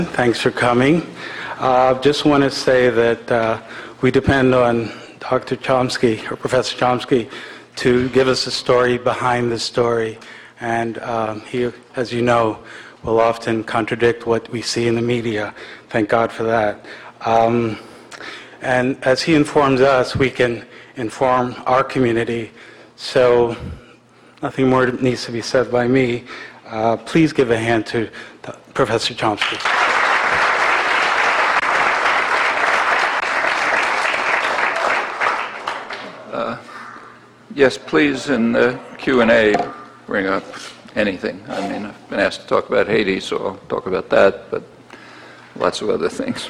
Thanks for coming. Just want to say that we depend on Dr. Chomsky, or Professor Chomsky, to give us a story behind the story. And he, as you know, will often contradict what we see in the media. Thank God for that. And as he informs us, we can inform our community. So nothing more needs to be said by me. Please give a hand to Professor Chomsky. Yes, please, in the Q&A, bring up anything. I mean, I've been asked to talk about Haiti, so I'll talk about that, but lots of other things.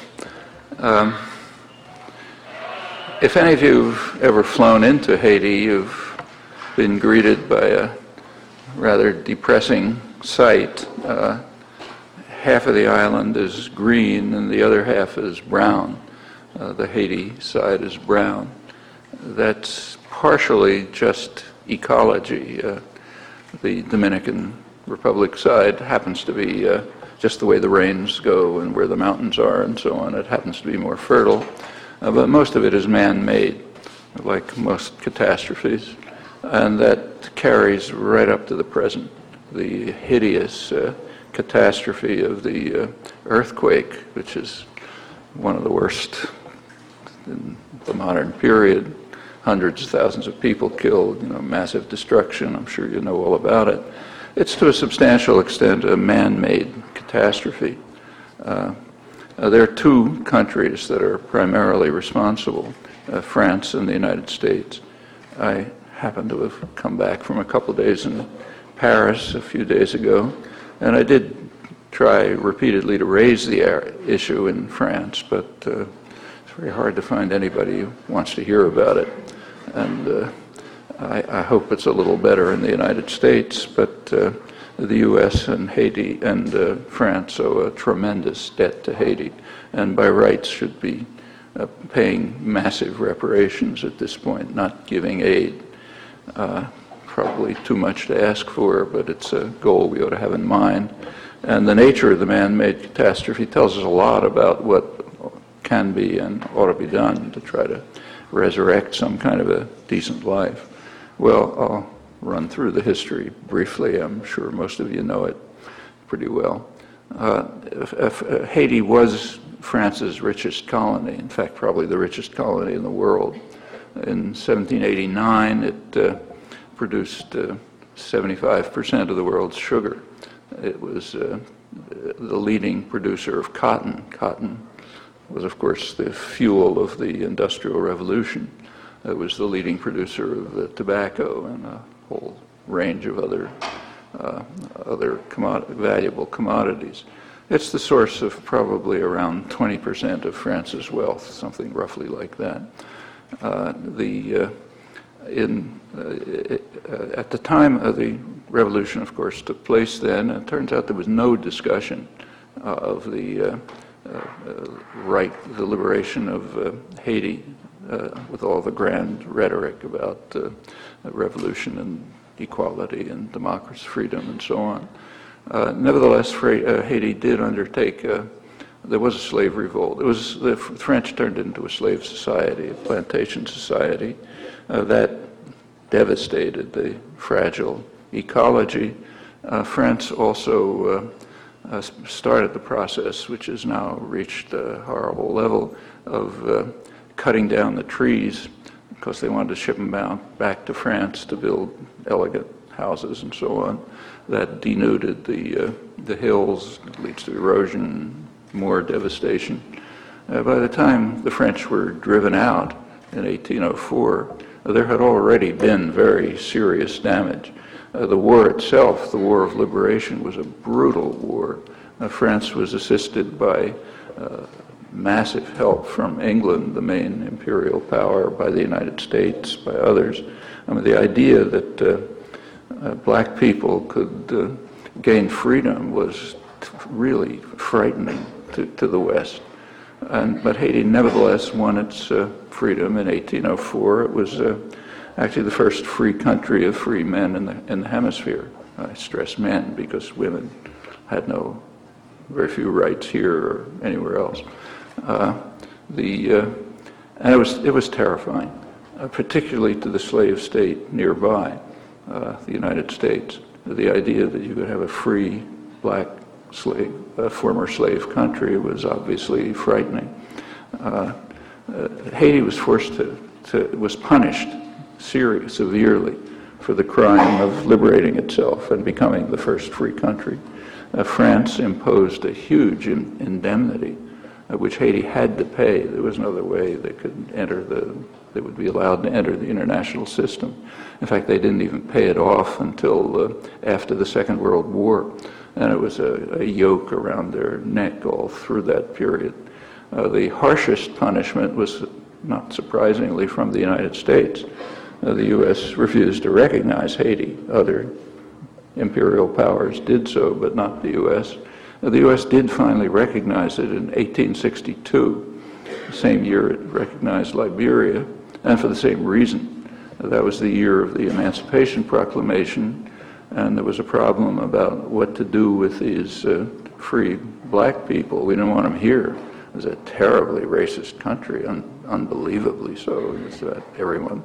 If any of you have ever flown into Haiti, you've been greeted by a rather depressing sight. Half of the island is green and the other half is brown. The Haiti side is brown. That's partially just ecology. The Dominican Republic side happens to be just the way the rains go and where the mountains are and so on. It happens to be more fertile. But most of it is man-made, like most catastrophes. And that carries right up to the present. The hideous catastrophe of the earthquake, which is one of the worst in the modern period. Hundreds of thousands of people killed, massive destruction. I'm sure you know all about it. It's to a substantial extent a man-made catastrophe. There are two countries that are primarily responsible, France and the United States. I happen to have come back from a couple of days in Paris a few days ago, and I did try repeatedly to raise the issue in France, but it's very hard to find anybody who wants to hear about it. And I hope it's a little better in the United States, but the U.S. and Haiti and France owe a tremendous debt to Haiti, and by rights should be paying massive reparations at this point, not giving aid. Probably too much to ask for, but it's a goal we ought to have in mind. And the nature of the man-made catastrophe tells us a lot about what can be and ought to be done to try to resurrect some kind of a decent life. Well, I'll run through the history briefly. I'm sure most of you know it pretty well. Haiti was France's richest colony, in fact, probably the richest colony in the world. In 1789, it produced 75% of the world's sugar. It was the leading producer of cotton. Cotton was, of course, the fuel of the Industrial Revolution. It was the leading producer of tobacco and a whole range of other valuable commodities. It's the source of probably around 20% of France's wealth, something roughly like that. At the time of the revolution, of course, took place then, and it turns out there was no discussion of the liberation of Haiti with all the grand rhetoric about revolution and equality and democracy, freedom, and so on. Nevertheless, Haiti did undertake, there was a slave revolt. The French turned it into a slave society, a plantation society, that devastated the fragile ecology. France also started the process, which has now reached a horrible level, of cutting down the trees because they wanted to ship them back to France to build elegant houses and so on. That denuded the hills, leads to erosion, more devastation. By the time the French were driven out in 1804, there had already been very serious damage. The war itself, the War of Liberation, was a brutal war. France was assisted by massive help from England, the main imperial power, by the United States, by others. I mean, the idea that black people could gain freedom was really frightening to the West. But Haiti nevertheless won its freedom in 1804. It was actually the first free country of free men in the hemisphere. I stress men because women had no very few rights here or anywhere else. And it was terrifying, particularly to the slave state nearby, the United States. The idea that you could have a free black slave, former slave country was obviously frightening. Haiti was was punished severely for the crime of liberating itself and becoming the first free country. France imposed a huge indemnity, which Haiti had to pay. There was no other way they would be allowed to enter the international system. In fact, they didn't even pay it off until after the Second World War, and it was a yoke around their neck all through that period. The harshest punishment was, not surprisingly, from the United States. The U.S. refused to recognize Haiti. Other imperial powers did so, but not the U.S. The U.S. did finally recognize it in 1862, the same year it recognized Liberia, and for the same reason. That was the year of the Emancipation Proclamation, and there was a problem about what to do with these free black people. We didn't want them here. It was a terribly racist country, unbelievably so. It was everyone.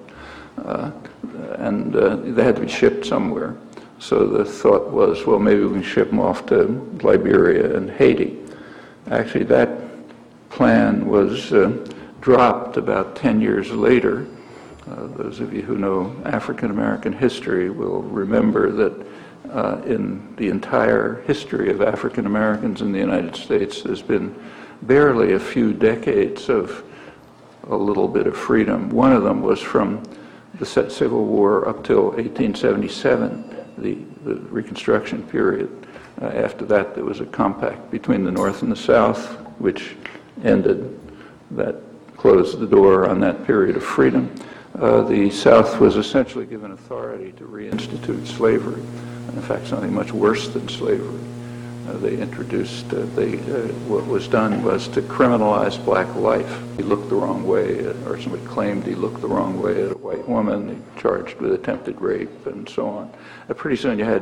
And they had to be shipped somewhere. So the thought was, well, maybe we can ship them off to Liberia and Haiti. Actually, that plan was dropped about 10 years later. Those of you who know African American history will remember that in the entire history of African Americans in the United States, there's been barely a few decades of a little bit of freedom. One of them was from the Civil War up till 1877, the Reconstruction period. After that, there was a compact between the North and the South, which closed the door on that period of freedom. The South was essentially given authority to reinstitute slavery. In fact, something much worse than slavery. They introduced, what was done was to criminalize black life. He looked the wrong way, or somebody claimed he looked the wrong way at a white woman, he charged with attempted rape and so on. Pretty soon you had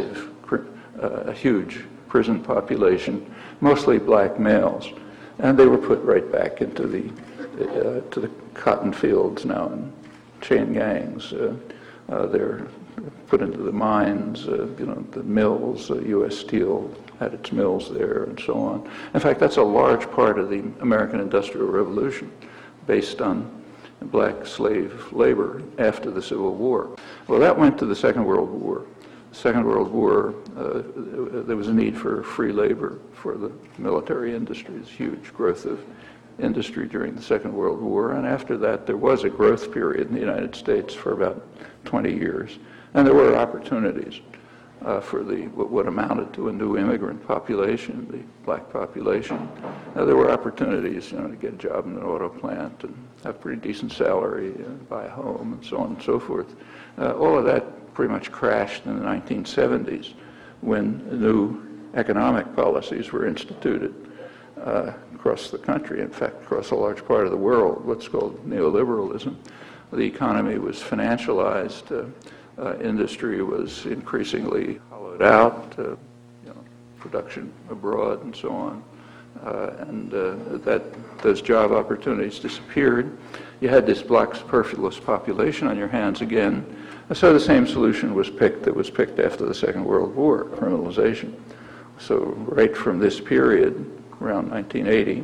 a huge prison population, mostly black males, and they were put right back into to the cotton fields now in chain gangs. They're put into the mines, the mills. U.S. Steel had its mills there, and so on. In fact, that's a large part of the American Industrial Revolution, based on black slave labor after the Civil War. Well, that went to the Second World War. The Second World War, there was a need for free labor for the military industries, huge growth of industry during the Second World War, and after that there was a growth period in the United States for about 20 years, and there were opportunities for what amounted to a new immigrant population, the black population. There were opportunities, to get a job in an auto plant and have a pretty decent salary, buy a home, and so on and so forth. All of that pretty much crashed in the 1970s when new economic policies were instituted across the country, in fact, across a large part of the world, what's called neoliberalism. The economy was financialized. Industry was increasingly hollowed out, production abroad and so on. And those job opportunities disappeared. You had this black superfluous population on your hands again. So the same solution was picked that was picked after the Second World War, criminalization. So right from this period, around 1980,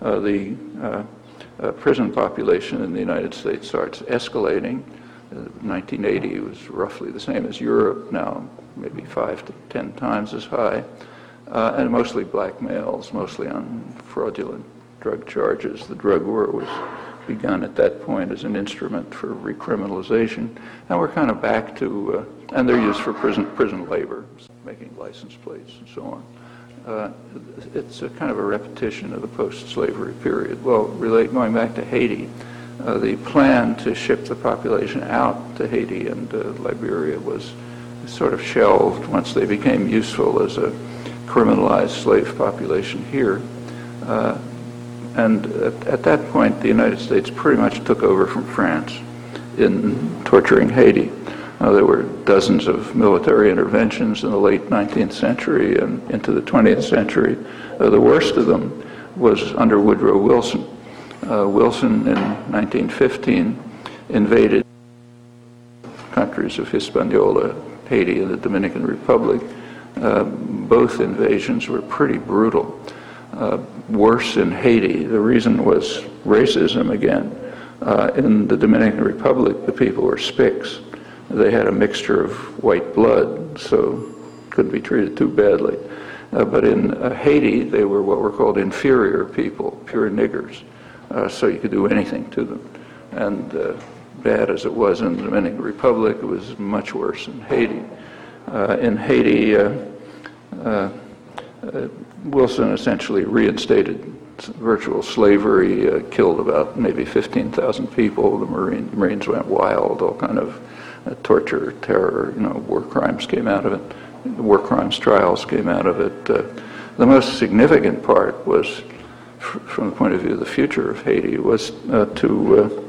the prison population in the United States starts escalating. 1980 was roughly the same as Europe, now maybe 5 to 10 times as high, and mostly black males, mostly on fraudulent drug charges. The drug war was begun at that point as an instrument for recriminalization, and we're kind of back to, and they're used for prison labor, making license plates and so on. It's a kind of a repetition of the post-slavery period. Well, going back to Haiti, the plan to ship the population out to Haiti and Liberia was sort of shelved once they became useful as a criminalized slave population here. And at that point, the United States pretty much took over from France in torturing Haiti. There were dozens of military interventions in the late 19th century and into the 20th century. The worst of them was under Woodrow Wilson. Wilson in 1915 invaded countries of Hispaniola, Haiti, and the Dominican Republic. Both invasions were pretty brutal. Worse in Haiti, the reason was racism again. In the Dominican Republic, the people were Spics. They had a mixture of white blood, so couldn't be treated too badly. But in Haiti, they were what were called inferior people, pure niggers. So you could do anything to them. And bad as it was in the Dominican Republic, it was much worse in Haiti. In Haiti, Wilson essentially reinstated virtual slavery, killed about maybe 15,000 people. The Marines went wild, all kind of torture, terror, war crimes came out of it. War crimes trials came out of it. The most significant part was, from the point of view of the future of Haiti, was to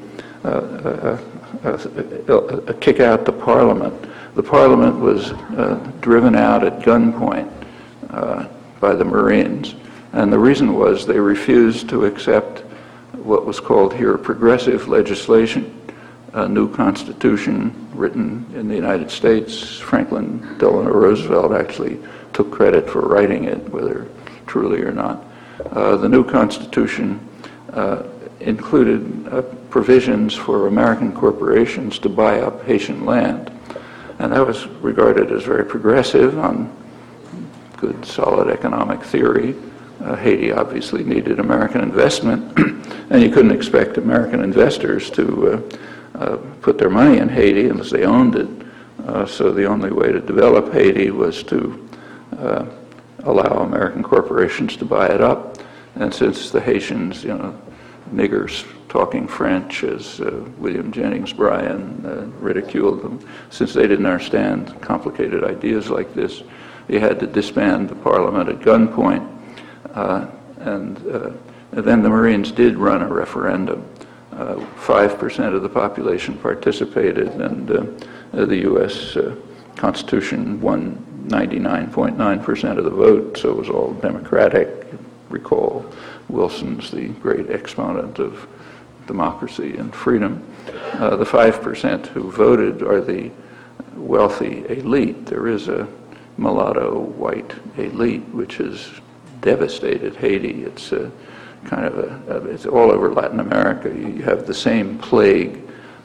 kick out the parliament. The parliament was driven out at gunpoint by the Marines, and the reason was they refused to accept what was called here progressive legislation, a new constitution written in the United States. Franklin Delano Roosevelt actually took credit for writing it, whether truly or not. The new constitution included provisions for American corporations to buy up Haitian land. And that was regarded as very progressive on good, solid economic theory. Haiti obviously needed American investment, and you couldn't expect American investors to put their money in Haiti unless they owned it. So the only way to develop Haiti was to allow American corporations to buy it up. And since the Haitians, niggers talking French, as William Jennings Bryan ridiculed them, since they didn't understand complicated ideas like this, they had to disband the parliament at gunpoint. And then the Marines did run a referendum. 5% of the population participated, and the U.S. Constitution won 99.9% of the vote, so it was all Democratic. Recall, Wilson's the great exponent of democracy and freedom. The 5% who voted are the wealthy elite. There is a mulatto white elite which has devastated Haiti. It's it's all over Latin America. You have the same plague,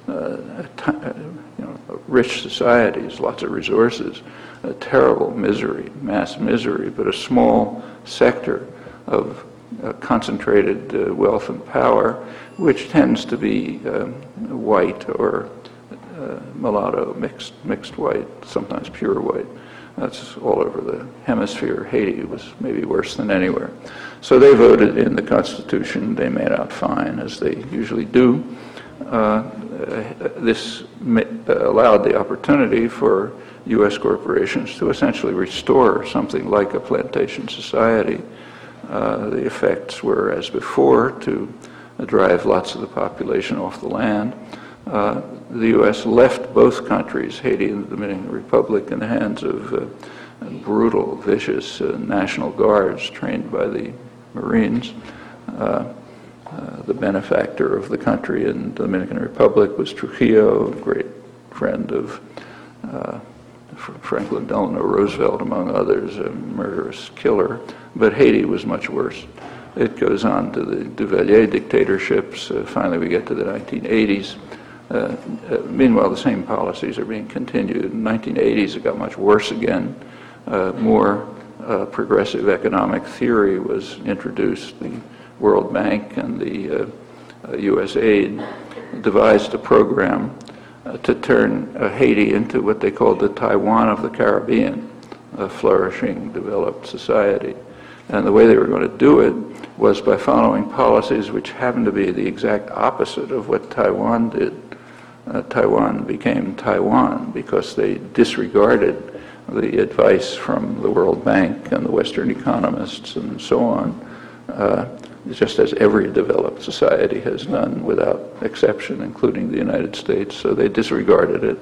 rich societies, lots of resources, terrible misery, mass misery, but a small sector of concentrated wealth and power, which tends to be white or mulatto, mixed white, sometimes pure white. That's all over the hemisphere. Haiti was maybe worse than anywhere. So they voted in the Constitution. They made out fine, as they usually do. This allowed the opportunity for U.S. corporations to essentially restore something like a plantation society. The effects were, as before, to drive lots of the population off the land. The U.S. left both countries, Haiti and the Dominican Republic, in the hands of brutal, vicious National Guards trained by the Marines. The benefactor of the country in the Dominican Republic was Trujillo, a great friend of Franklin Delano Roosevelt, among others, a murderous killer. But Haiti was much worse. It goes on to the Duvalier dictatorships. Finally, we get to the 1980s. Meanwhile, the same policies are being continued. In the 1980s, it got much worse again. More progressive economic theory was introduced. The World Bank and the U.S. aid devised a program to turn Haiti into what they called the Taiwan of the Caribbean, a flourishing, developed society. And the way they were going to do it was by following policies which happened to be the exact opposite of what Taiwan did. Taiwan became Taiwan because they disregarded the advice from the World Bank and the Western economists and so on, just as every developed society has done without exception, including the United States. So they disregarded it.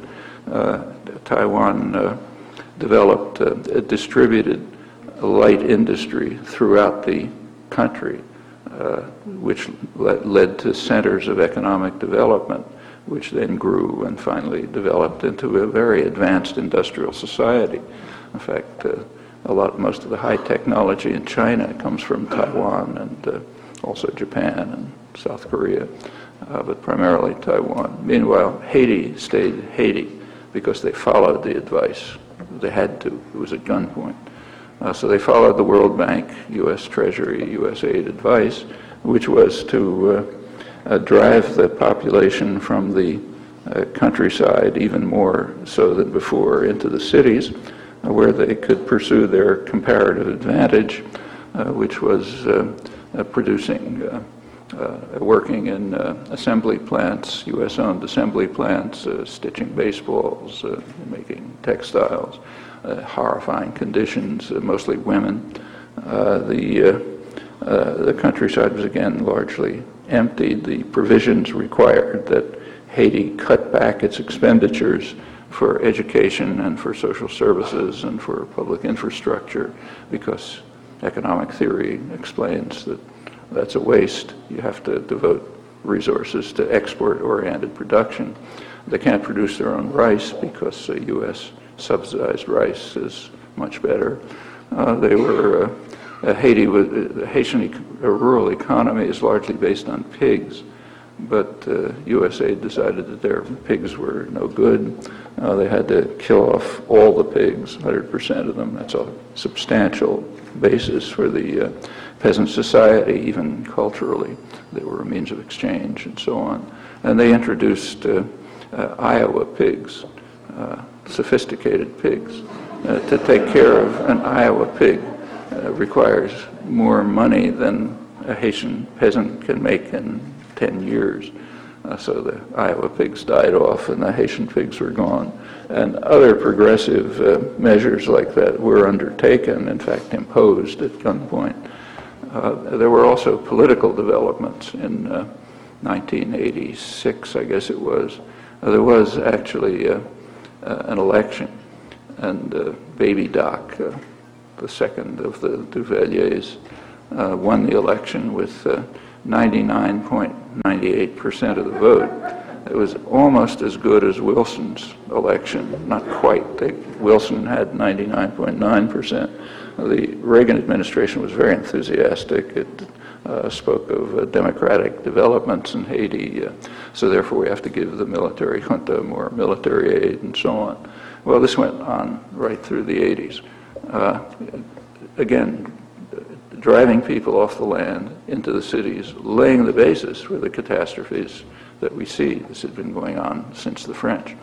Taiwan developed a distributed light industry throughout the country, which led to centers of economic development, which then grew and finally developed into a very advanced industrial society. In fact, most of the high technology in China comes from Taiwan and also Japan and South Korea, but primarily Taiwan. Meanwhile, Haiti stayed Haiti because they followed the advice. They had to. It was at gunpoint. So they followed the World Bank, U.S. Treasury, U.S. aid advice, which was to drive the population from the countryside even more so than before into the cities, where they could pursue their comparative advantage, which was working in assembly plants, U.S.-owned assembly plants, stitching baseballs, making textiles, horrifying conditions, mostly women. The countryside was again largely emptied. The provisions required that Haiti cut back its expenditures for education and for social services and for public infrastructure, because economic theory explains that that's a waste. You have to devote resources to export-oriented production. They can't produce their own rice because U.S. subsidized rice is much better. The Haitian rural economy is largely based on pigs, but USAID decided that their pigs were no good. They had to kill off all the pigs, 100% of them. That's a substantial basis for the peasant society, even culturally. They were a means of exchange and so on. And they introduced Iowa pigs, sophisticated pigs. To take care of an Iowa pig requires more money than a Haitian peasant can make in 10 years. So the Iowa pigs died off and the Haitian pigs were gone. And other progressive measures like that were undertaken, in fact imposed at gunpoint. There were also political developments in 1986, I guess it was. There was actually an election, and Baby Doc, the second of the Duvaliers, won the election with 99.98% of the vote. It was almost as good as Wilson's election, not quite. Wilson had 99.9%. The Reagan administration was very enthusiastic. It spoke of democratic developments in Haiti, so therefore we have to give the military junta more military aid and so on. Well, this went on right through the 80s. Again, driving people off the land into the cities, laying the basis for the catastrophes that we see. This had been going on since the French.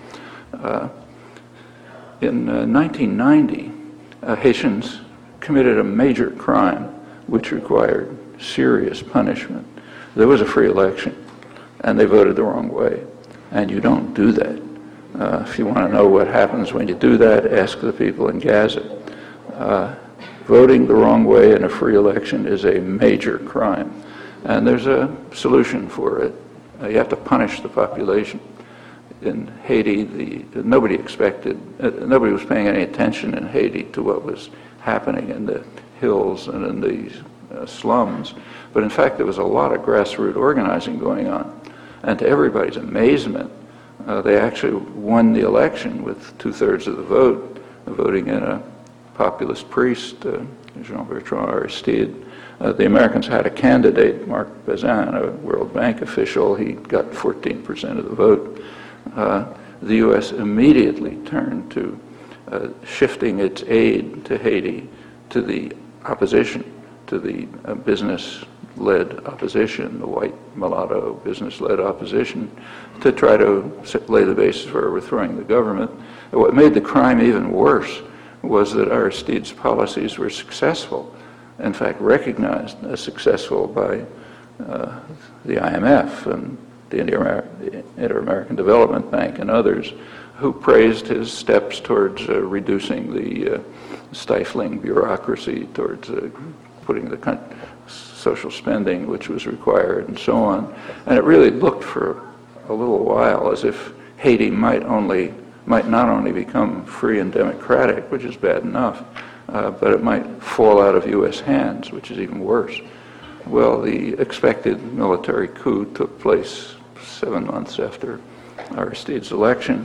In 1990, Haitians committed a major crime which required serious punishment. There was a free election, and they voted the wrong way. And you don't do that. If you want to know what happens when you do that, ask the people in Gaza. Voting the wrong way in a free election is a major crime. And there's a solution for it. You have to punish the population. In Haiti, nobody was paying any attention in Haiti to what was happening in the hills and in the slums. But in fact, there was a lot of grassroots organizing going on. And to everybody's amazement, they actually won the election with 2/3 of the vote, voting in a populist priest, Jean-Bertrand Aristide. The Americans had a candidate, Marc Bazin, a World Bank official. He got 14% of the vote. The U.S. immediately turned to shifting its aid to Haiti to the opposition, to the business-led opposition, the white mulatto business-led opposition, to try to lay the basis for overthrowing the government. And what made the crime even worse was that Aristide's policies were successful, in fact recognized as successful by the IMF and the Inter-American Development Bank and others, who praised his steps towards reducing the stifling bureaucracy, towards putting the social spending which was required and so on. And it really looked for a little while as if Haiti might only might not only become free and democratic, which is bad enough, but it might fall out of U.S. hands, which is even worse. Well, the expected military coup took place 7 months after Aristide's election.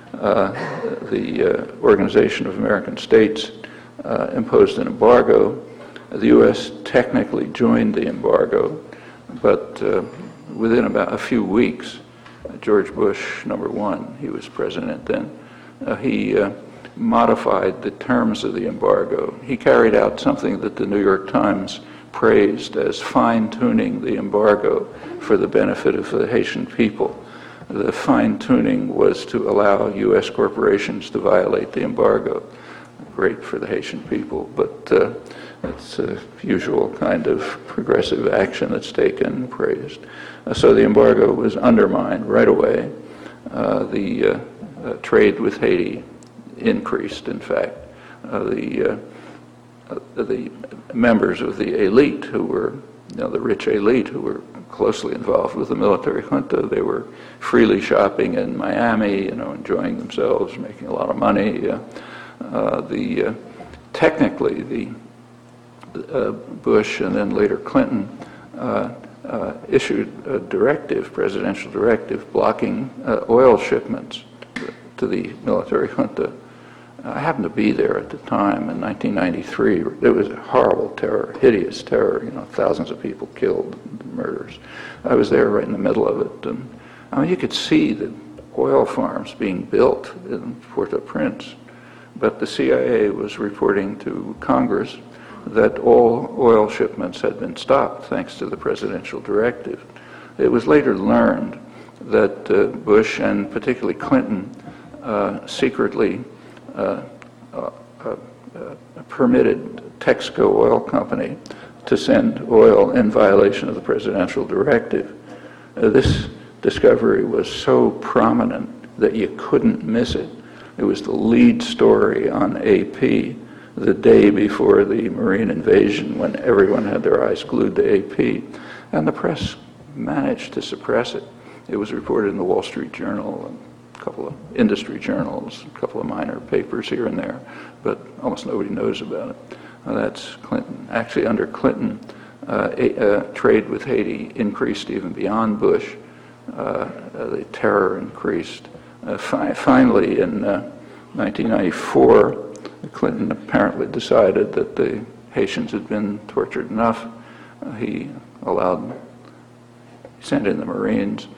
The Organization of American States imposed an embargo. The U.S. technically joined the embargo, but within about a few weeks, George Bush, #1, he was president then, he modified the terms of the embargo. He carried out something that the New York Times praised as fine-tuning the embargo for the benefit of the Haitian people. The fine-tuning was to allow U.S. corporations to violate the embargo. Great for the Haitian people, but it's a usual kind of progressive action that's taken, praised. So the embargo was undermined right away. The trade with Haiti increased, in fact. The members of the elite who were, the rich elite who were closely involved with the military junta, they were freely shopping in Miami, enjoying themselves, making a lot of money. Technically, the Bush and then later Clinton issued a directive, presidential directive, blocking oil shipments to the military junta. I happened to be there at the time in 1993. It was a horrible terror, hideous terror, thousands of people killed, murders. I was there right in the middle of it. And you could see the oil farms being built in Port-au-Prince, but the CIA was reporting to Congress that all oil shipments had been stopped thanks to the presidential directive. It was later learned that Bush and particularly Clinton secretly permitted Texaco Oil Company to send oil in violation of the presidential directive. This discovery was so prominent that you couldn't miss it. It was the lead story on AP the day before the Marine invasion, when everyone had their eyes glued to AP, and the press managed to suppress it. It was reported in the Wall Street Journal and a couple of industry journals, a couple of minor papers here and there, but almost nobody knows about it. That's Clinton. Actually, under Clinton, trade with Haiti increased even beyond Bush. The terror increased. Finally, in 1994, Clinton apparently decided that the Haitians had been tortured enough. He sent in the Marines,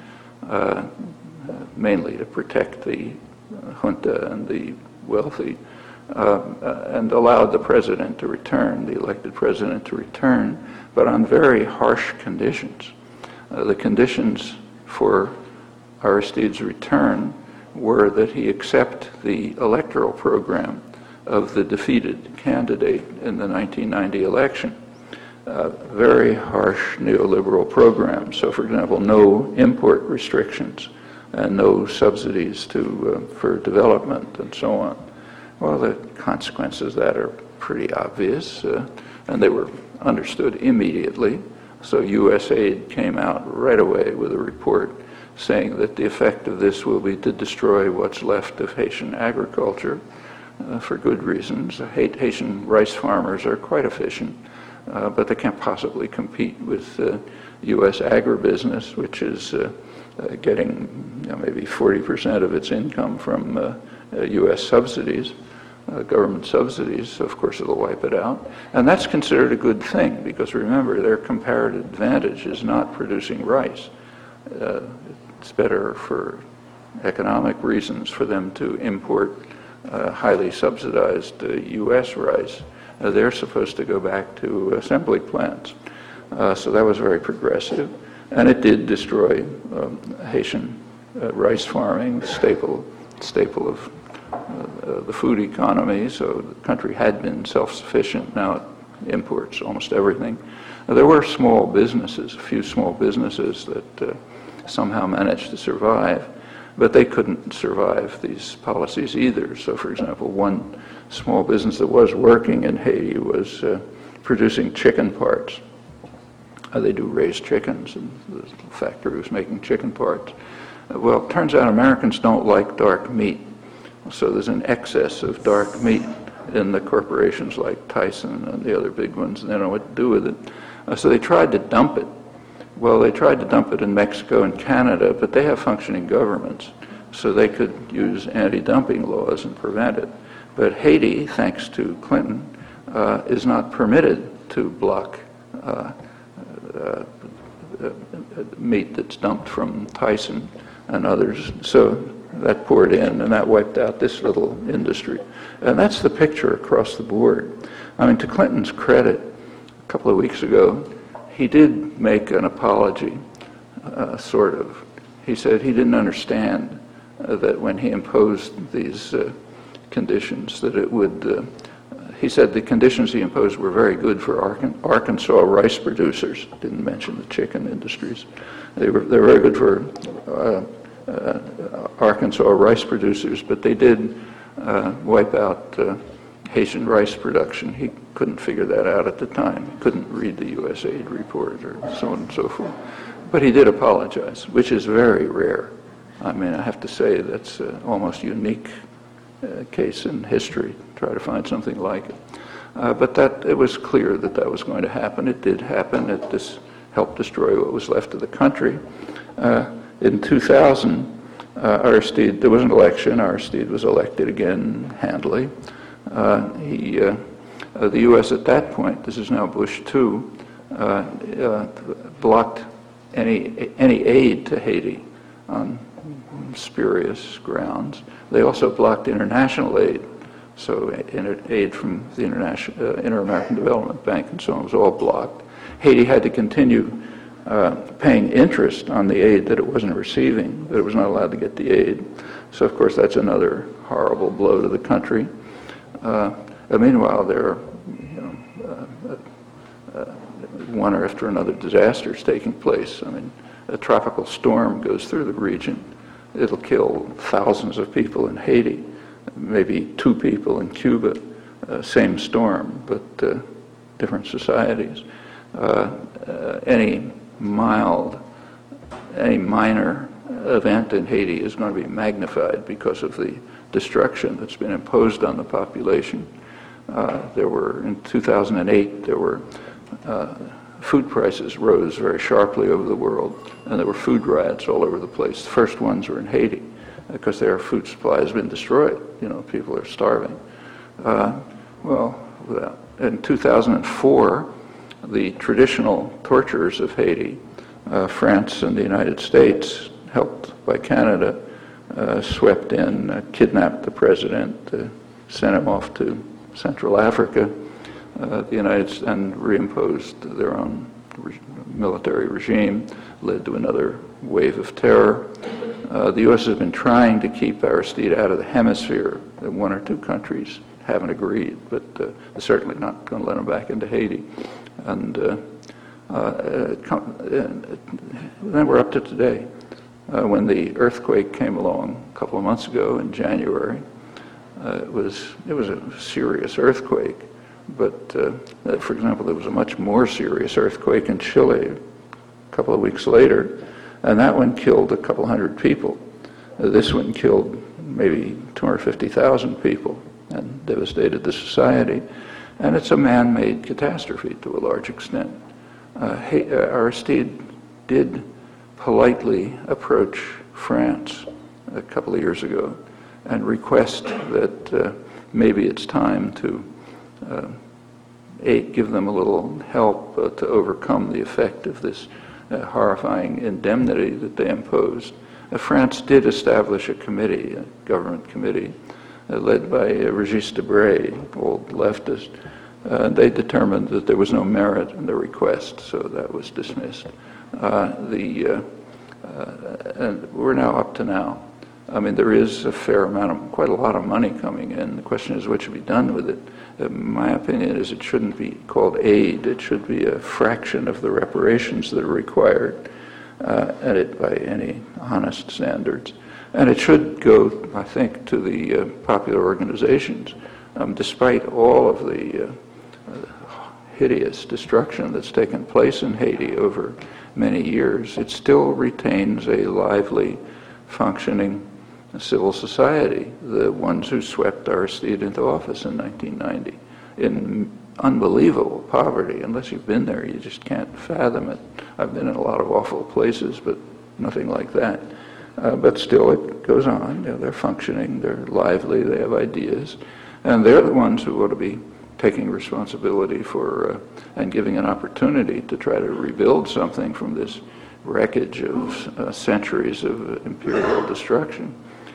mainly to protect the junta and the wealthy, and allowed the president to return, the elected president to return, but on very harsh conditions. The conditions for Aristide's return were that he accept the electoral program of the defeated candidate in the 1990 election. Very harsh neoliberal program. So, for example, no import restrictions and no subsidies for development and so on. Well, the consequences of that are pretty obvious, and they were understood immediately. So USAID came out right away with a report saying that the effect of this will be to destroy what's left of Haitian agriculture, for good reasons. Haitian rice farmers are quite efficient, but they can't possibly compete with U.S. agribusiness, which is getting maybe 40% of its income from U.S. subsidies, government subsidies. So of course it'll wipe it out. And that's considered a good thing, because remember, their comparative advantage is not producing rice. It's better for economic reasons for them to import highly subsidized U.S. rice. They're supposed to go back to assembly plants. So that was very progressive. And it did destroy Haitian rice farming, staple of the food economy. So the country had been self-sufficient. Now it imports almost everything. There were small businesses, a few small businesses that somehow managed to survive, but they couldn't survive these policies either. So, for example, one small business that was working in Haiti was producing chicken parts. They do raise chickens, and the factory was making chicken parts. Well, it turns out Americans don't like dark meat. So there's an excess of dark meat in the corporations like Tyson and the other big ones, and they don't know what to do with it. So they tried to dump it. Well, they tried to dump it in Mexico and Canada, but they have functioning governments, so they could use anti-dumping laws and prevent it. But Haiti, thanks to Clinton, is not permitted to block meat that's dumped from Tyson and others. So that poured in, and that wiped out this little industry. And that's the picture across the board. I mean, to Clinton's credit, a couple of weeks ago, he did make an apology, sort of. He said he didn't understand that when he imposed these conditions, that it would, he said the conditions he imposed were very good for Arkansas rice producers. Didn't mention the chicken industries. They're very good for Arkansas rice producers, but they did wipe out Haitian rice production. He couldn't figure that out at the time. He couldn't read the USAID report or so on and so forth. But he did apologize, which is very rare. I mean, I have to say that's almost unique case in history. Try to find something like it. But it was clear that that was going to happen. It did happen. It just helped destroy what was left of the country. In 2000, Aristide, there was an election. Aristide was elected again handily. The U.S. at that point, this is now Bush 2, blocked any aid to Haiti on spurious grounds. They also blocked international aid, so aid from the Inter-American Development Bank and so on was all blocked. Haiti had to continue paying interest on the aid that it wasn't receiving, that it was not allowed to get the aid. So of course that's another horrible blow to the country. Meanwhile, there are one after another disasters taking place. I mean, a tropical storm goes through the region. It'll kill thousands of people in Haiti, maybe 2 people in Cuba. Same storm, but different societies. Any minor event in Haiti is going to be magnified because of the destruction that's been imposed on the population. In 2008, there were food prices rose very sharply over the world, and there were food riots all over the place. The first ones were in Haiti because their food supply has been destroyed. People are starving. In 2004, the traditional torturers of Haiti, France and the United States, helped by Canada, swept in, kidnapped the president, sent him off to Central Africa, and reimposed their own military regime, led to another wave of terror. The U.S. has been trying to keep Aristide out of the hemisphere. 1 or 2 countries haven't agreed, but they're certainly not going to let him back into Haiti. And then we're up to today. When the earthquake came along a couple of months ago in January, it was a serious earthquake. But, for example, there was a much more serious earthquake in Chile a couple of weeks later, and that one killed a couple hundred people. This one killed maybe 250,000 people and devastated the society. And it's a man-made catastrophe to a large extent. Aristide did politely approach France a couple of years ago and request that maybe it's time to give them a little help to overcome the effect of this horrifying indemnity that they imposed. France did establish a committee, a government committee, led by Régis Debray, old leftist. They determined that there was no merit in the request, so that was dismissed. And we're now up to now. I mean, there is a fair amount quite a lot of money coming in. The question is what should be done with it. My opinion is it shouldn't be called aid. It should be a fraction of the reparations that are required by any honest standards. And it should go, I think, to the popular organizations. Despite all of the hideous destruction that's taken place in Haiti over many years, it still retains a lively, functioning civil society, the ones who swept Aristide into office in 1990 in unbelievable poverty. Unless you've been there, you just can't fathom it. I've been in a lot of awful places, but nothing like that. But still, it goes on. They're functioning, they're lively, they have ideas, and they're the ones who ought to be taking responsibility for and giving an opportunity to try to rebuild something from this wreckage of centuries of imperial destruction.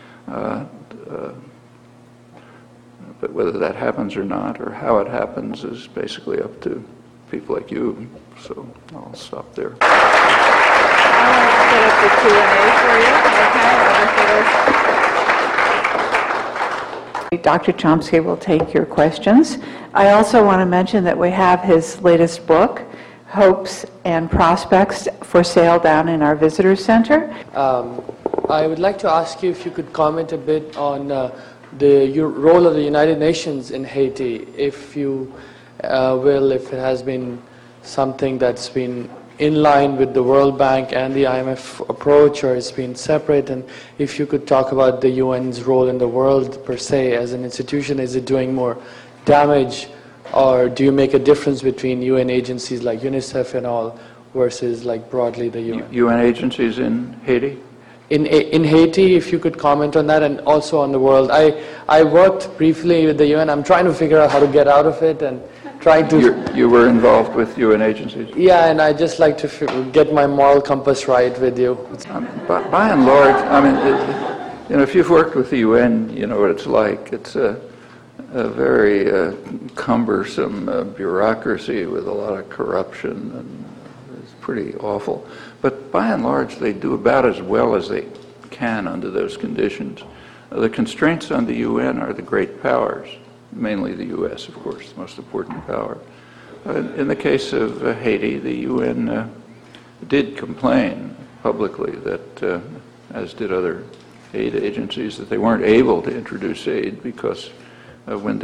But whether that happens or not, or how it happens, is basically up to people like you. So I'll stop there. I want to set up the Q&A for you. Okay, Dr. Chomsky will take your questions. I also want to mention that we have his latest book, Hopes and Prospects, for sale down in our visitor center. I would like to ask you if you could comment a bit on the role of the United Nations in Haiti, if you will, if it has been something that's been in line with the World Bank and the IMF approach, or it's been separate, and if you could talk about the UN's role in the world per se as an institution. Is it doing more damage, or do you make a difference between UN agencies like UNICEF and all versus like broadly the UN? UN agencies in Haiti? In Haiti, if you could comment on that, and also on the world. I worked briefly with the UN. I'm trying to figure out how to get out of it and trying to... You were involved with UN agencies? Yeah, and I just like to get my moral compass right with you. By and large, I mean, if you've worked with the UN, you know what it's like. It's a very cumbersome bureaucracy with a lot of corruption, and it's pretty awful. But by and large, they do about as well as they can under those conditions. The constraints on the UN are the great powers, mainly the U.S., of course, the most important power. In the case of Haiti, the UN did complain publicly that, as did other aid agencies, that they weren't able to introduce aid because when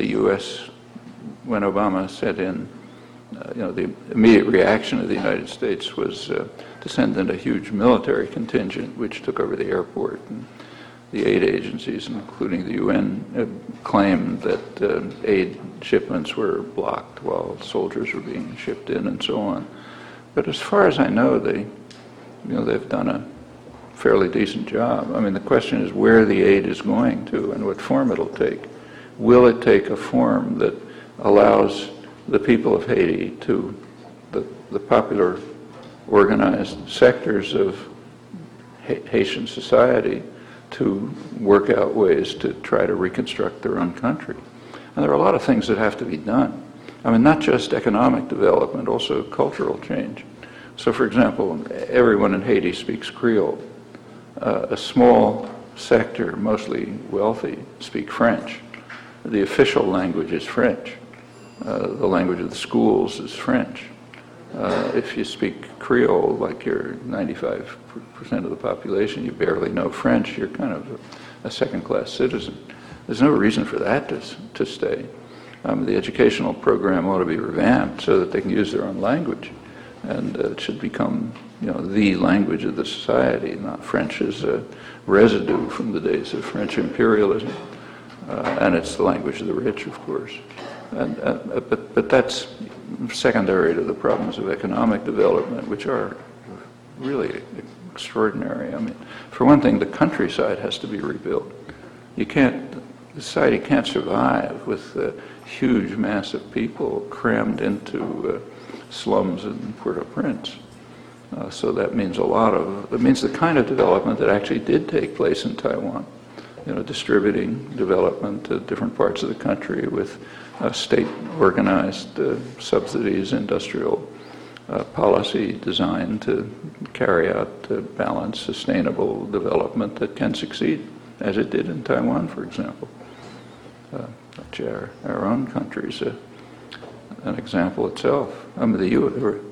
Obama set in, the immediate reaction of the United States was to send in a huge military contingent, which took over the airport. And the aid agencies, including the UN, claimed that aid shipments were blocked while soldiers were being shipped in and so on. But as far as I know, they've done a fairly decent job. I mean, the question is where the aid is going to and what form it'll take. Will it take a form that allows the people of Haiti to, the popular organized sectors of Haitian society, to work out ways to try to reconstruct their own country? And there are a lot of things that have to be done. I mean, not just economic development, also cultural change. So, for example, everyone in Haiti speaks Creole. A small sector, mostly wealthy, speak French. The official language is French. The language of the schools is French. If you speak Creole, like you're 95% of the population, you barely know French, you're kind of a second-class citizen. There's no reason for that to stay. The educational program ought to be revamped so that they can use their own language. And it should become, the language of the society, not French as a residue from the days of French imperialism. And it's the language of the rich, of course. But that's secondary to the problems of economic development, which are really extraordinary. I mean, for one thing, the countryside has to be rebuilt. Society can't survive with a huge mass of people crammed into slums in Port-au-Prince. So that means the kind of development that actually did take place in Taiwan. Distributing development to different parts of the country with state-organized subsidies, industrial policy designed to carry out balanced, sustainable development that can succeed, as it did in Taiwan, for example. Which our own country's an example itself. I mean,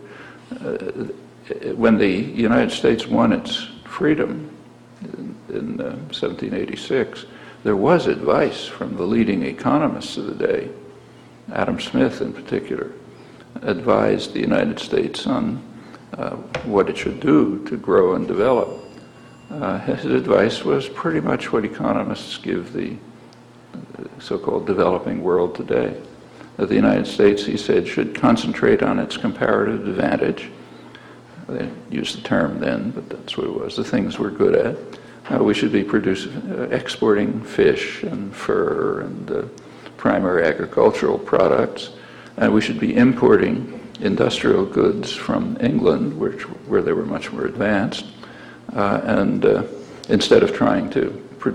when the United States won its freedom in 1786, there was advice from the leading economists of the day. Adam Smith, in particular, advised the United States on what it should do to grow and develop. His advice was pretty much what economists give the so-called developing world today. That the United States, he said, should concentrate on its comparative advantage. They didn't use the term then, but that's what it was, the things we're good at. We should be exporting fish and fur and primary agricultural products, and we should be importing industrial goods from England, where they were much more advanced, and instead of trying to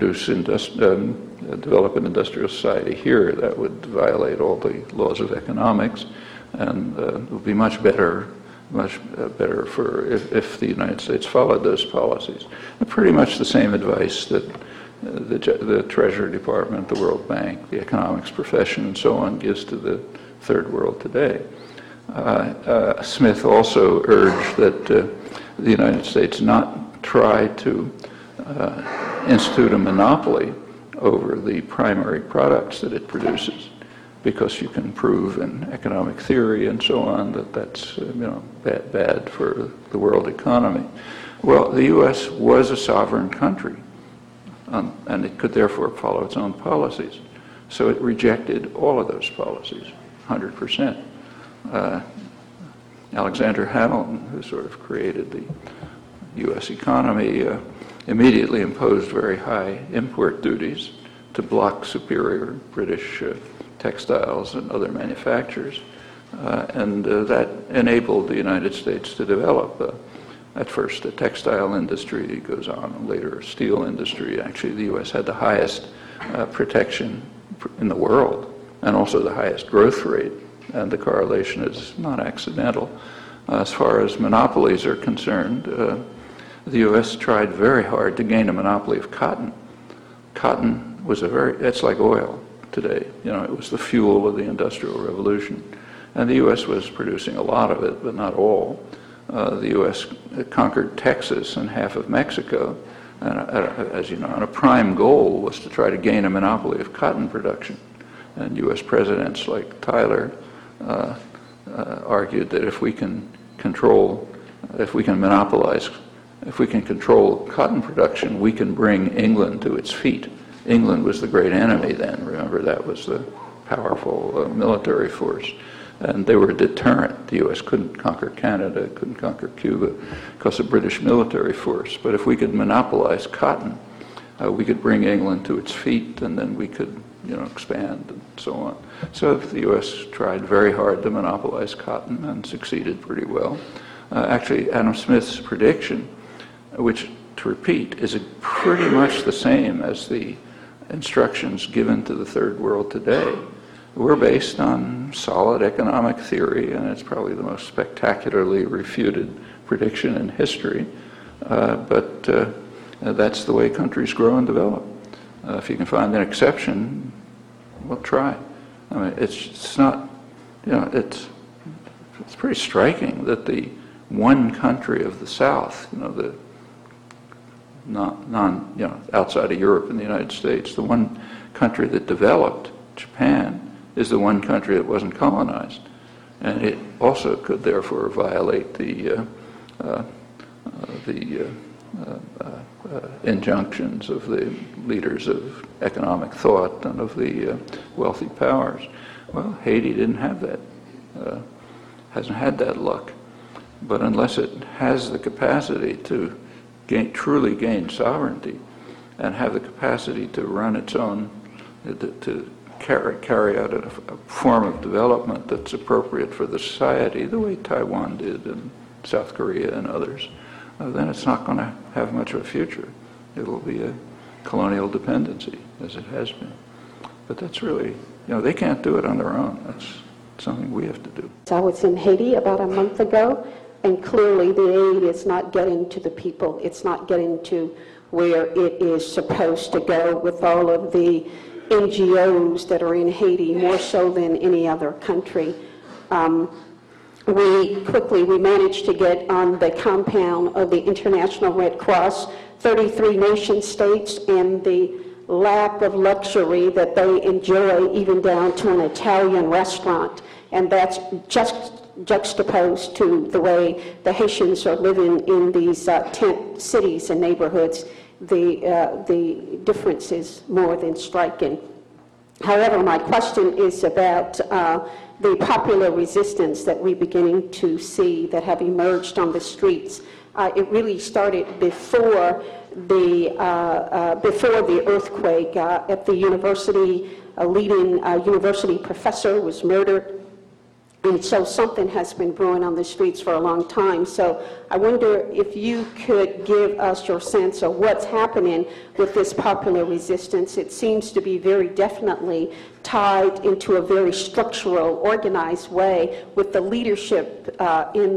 develop an industrial society here, that would violate all the laws of economics, and it would be much better for if the United States followed those policies. And pretty much the same advice that the Treasury Department, the World Bank, the economics profession, and so on gives to the third world today. Smith also urged that the United States not try to institute a monopoly over the primary products that it produces, because you can prove in economic theory and so on that that's bad for the world economy. Well, the U.S. was a sovereign country, and it could therefore follow its own policies. So it rejected all of those policies, 100%. Alexander Hamilton, who sort of created the U.S. economy, immediately imposed very high import duties to block superior British textiles and other manufacturers, and that enabled the United States to develop at first a textile industry, it goes on, and later a steel industry. Actually, the U.S. had the highest protection in the world, and also the highest growth rate, and the correlation is not accidental. As far as monopolies are concerned, the U.S. tried very hard to gain a monopoly of cotton. Cotton was it's like oil today. It was the fuel of the Industrial Revolution. And the U.S. was producing a lot of it, but not all. The U.S. conquered Texas and half of Mexico. And as you know, and a prime goal was to try to gain a monopoly of cotton production. And U.S. presidents like Tyler argued that if we can control cotton production, we can bring England to its feet. England was the great enemy then. Remember, that was the powerful military force. And they were a deterrent. The U.S. couldn't conquer Canada, couldn't conquer Cuba because of British military force. But if we could monopolize cotton, we could bring England to its feet, and then we could expand and so on. So the U.S. tried very hard to monopolize cotton and succeeded pretty well. Actually, Adam Smith's prediction, which, to repeat, is pretty much the same as the instructions given to the third world today, were based on solid economic theory, and it's probably the most spectacularly refuted prediction in history. But that's the way countries grow and develop. If you can find an exception, well, try. I mean, it's not, it's pretty striking that the one country of the South, the outside of Europe and the United States, the one country that developed, Japan, is the one country that wasn't colonized. And it also could therefore violate the injunctions of the leaders of economic thought and of the wealthy powers. Well, Haiti didn't have that, hasn't had that luck. But unless it has the capacity to truly gain sovereignty and have the capacity to run its own, to carry out a form of development that's appropriate for the society, the way Taiwan did and South Korea and others, then it's not going to have much of a future. It will be a colonial dependency, as it has been. But that's really, they can't do it on their own. That's something we have to do. I was in Haiti about a month ago, and clearly the aid is not getting to the people. It's not getting to where it is supposed to go with all of the NGOs that are in Haiti, more so than any other country. We managed to get on the compound of the International Red Cross, 33 nation states, and the lack of luxury that they enjoy, even down to an Italian restaurant. And that's just juxtaposed to the way the Haitians are living in these tent cities and neighborhoods, the difference is more than striking. However, my question is about the popular resistance that we're beginning to see that have emerged on the streets. It really started before the earthquake at the university. A leading university professor was murdered. And so something has been brewing on the streets for a long time. So I wonder if you could give us your sense of what's happening with this popular resistance. It seems to be very definitely tied into a very structural, organized way with the leadership in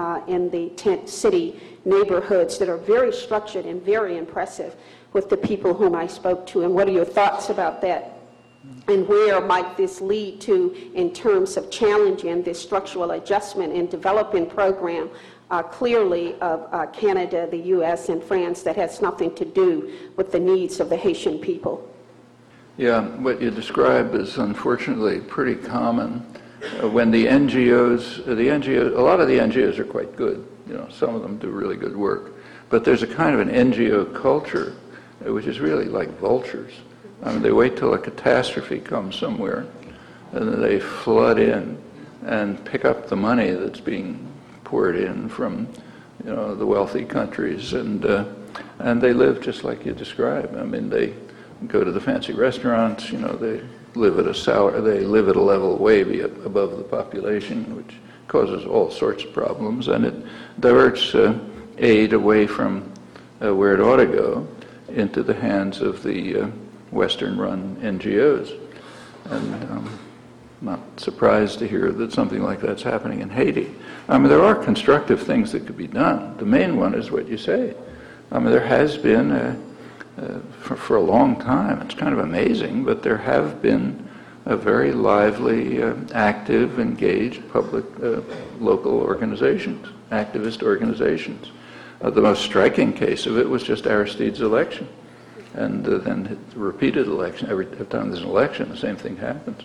the tent city neighborhoods that are very structured and very impressive with the people whom I spoke to. And what are your thoughts about that? And where might this lead to in terms of challenging this structural adjustment and developing program clearly of Canada, the U.S., and France that has nothing to do with the needs of the Haitian people? Yeah, what you describe is unfortunately pretty common. When the NGOs, a lot of the NGOs are quite good. You know, some of them do really good work. But there's a kind of an NGO culture which is really like vultures. I mean, they wait till a catastrophe comes somewhere, and then they flood in and pick up the money that's being poured in from, you know, the wealthy countries, and they live just like you described. I mean, they go to the fancy restaurants. You know, they live at a salary. They live at a level way above the population, which causes all sorts of problems, and it diverts aid away from where it ought to go into the hands of the Western-run NGOs. And I'm not surprised to hear that something like that's happening in Haiti. I mean, there are constructive things that could be done. The main one is what you say. I mean, there has been, for a long time, it's kind of amazing, but there have been a very lively, active, engaged public, local organizations, activist organizations. The most striking case of it was just Aristide's election. And then repeated election, every time there's an election, the same thing happens.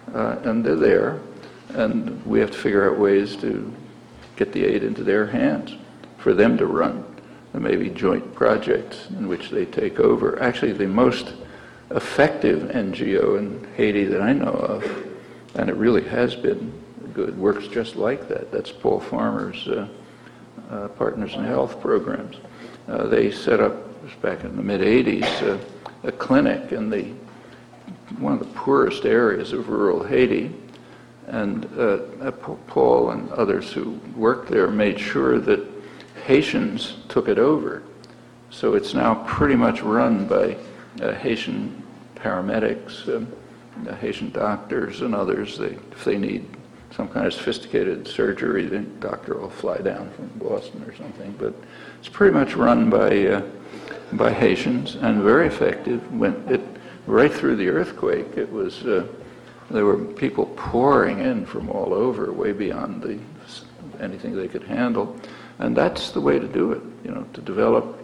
And they're there, and we have to figure out ways to get the aid into their hands for them to run. There may be joint projects in which they take over. Actually, the most effective NGO in Haiti that I know of, and it really has been good, works just like that. That's Paul Farmer's Partners in Health programs. They set up, back in the mid-'80s, a clinic in one of the poorest areas of rural Haiti, and Paul and others who worked there made sure that Haitians took it over. So it's now pretty much run by Haitian paramedics, Haitian doctors and others. If they need some kind of sophisticated surgery, the doctor will fly down from Boston or something. But it's pretty much run by Haitians, and very effective. Right through the earthquake, it was there were people pouring in from all over, way beyond anything they could handle, and that's the way to do it. You know, to develop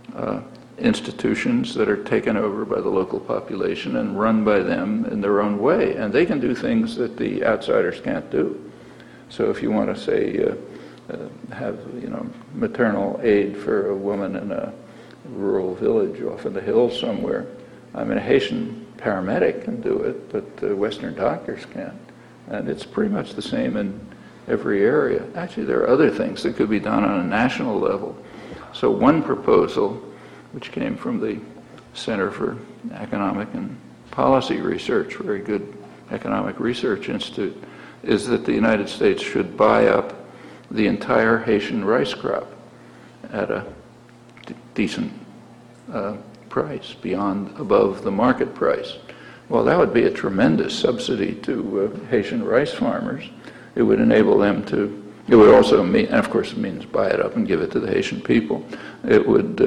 institutions that are taken over by the local population and run by them in their own way, and they can do things that the outsiders can't do. So, if you want to say have maternal aid for a woman in a rural village off in the hills somewhere, I mean, a Haitian paramedic can do it, but Western doctors can't. And it's pretty much the same in every area. Actually, there are other things that could be done on a national level. So one proposal, which came from the Center for Economic and Policy Research, very good economic research institute, is that the United States should buy up the entire Haitian rice crop at a decent price, above the market price. Well, that would be a tremendous subsidy to Haitian rice farmers. It would enable them to, it would also mean, and of course it means buy it up and give it to the Haitian people. It would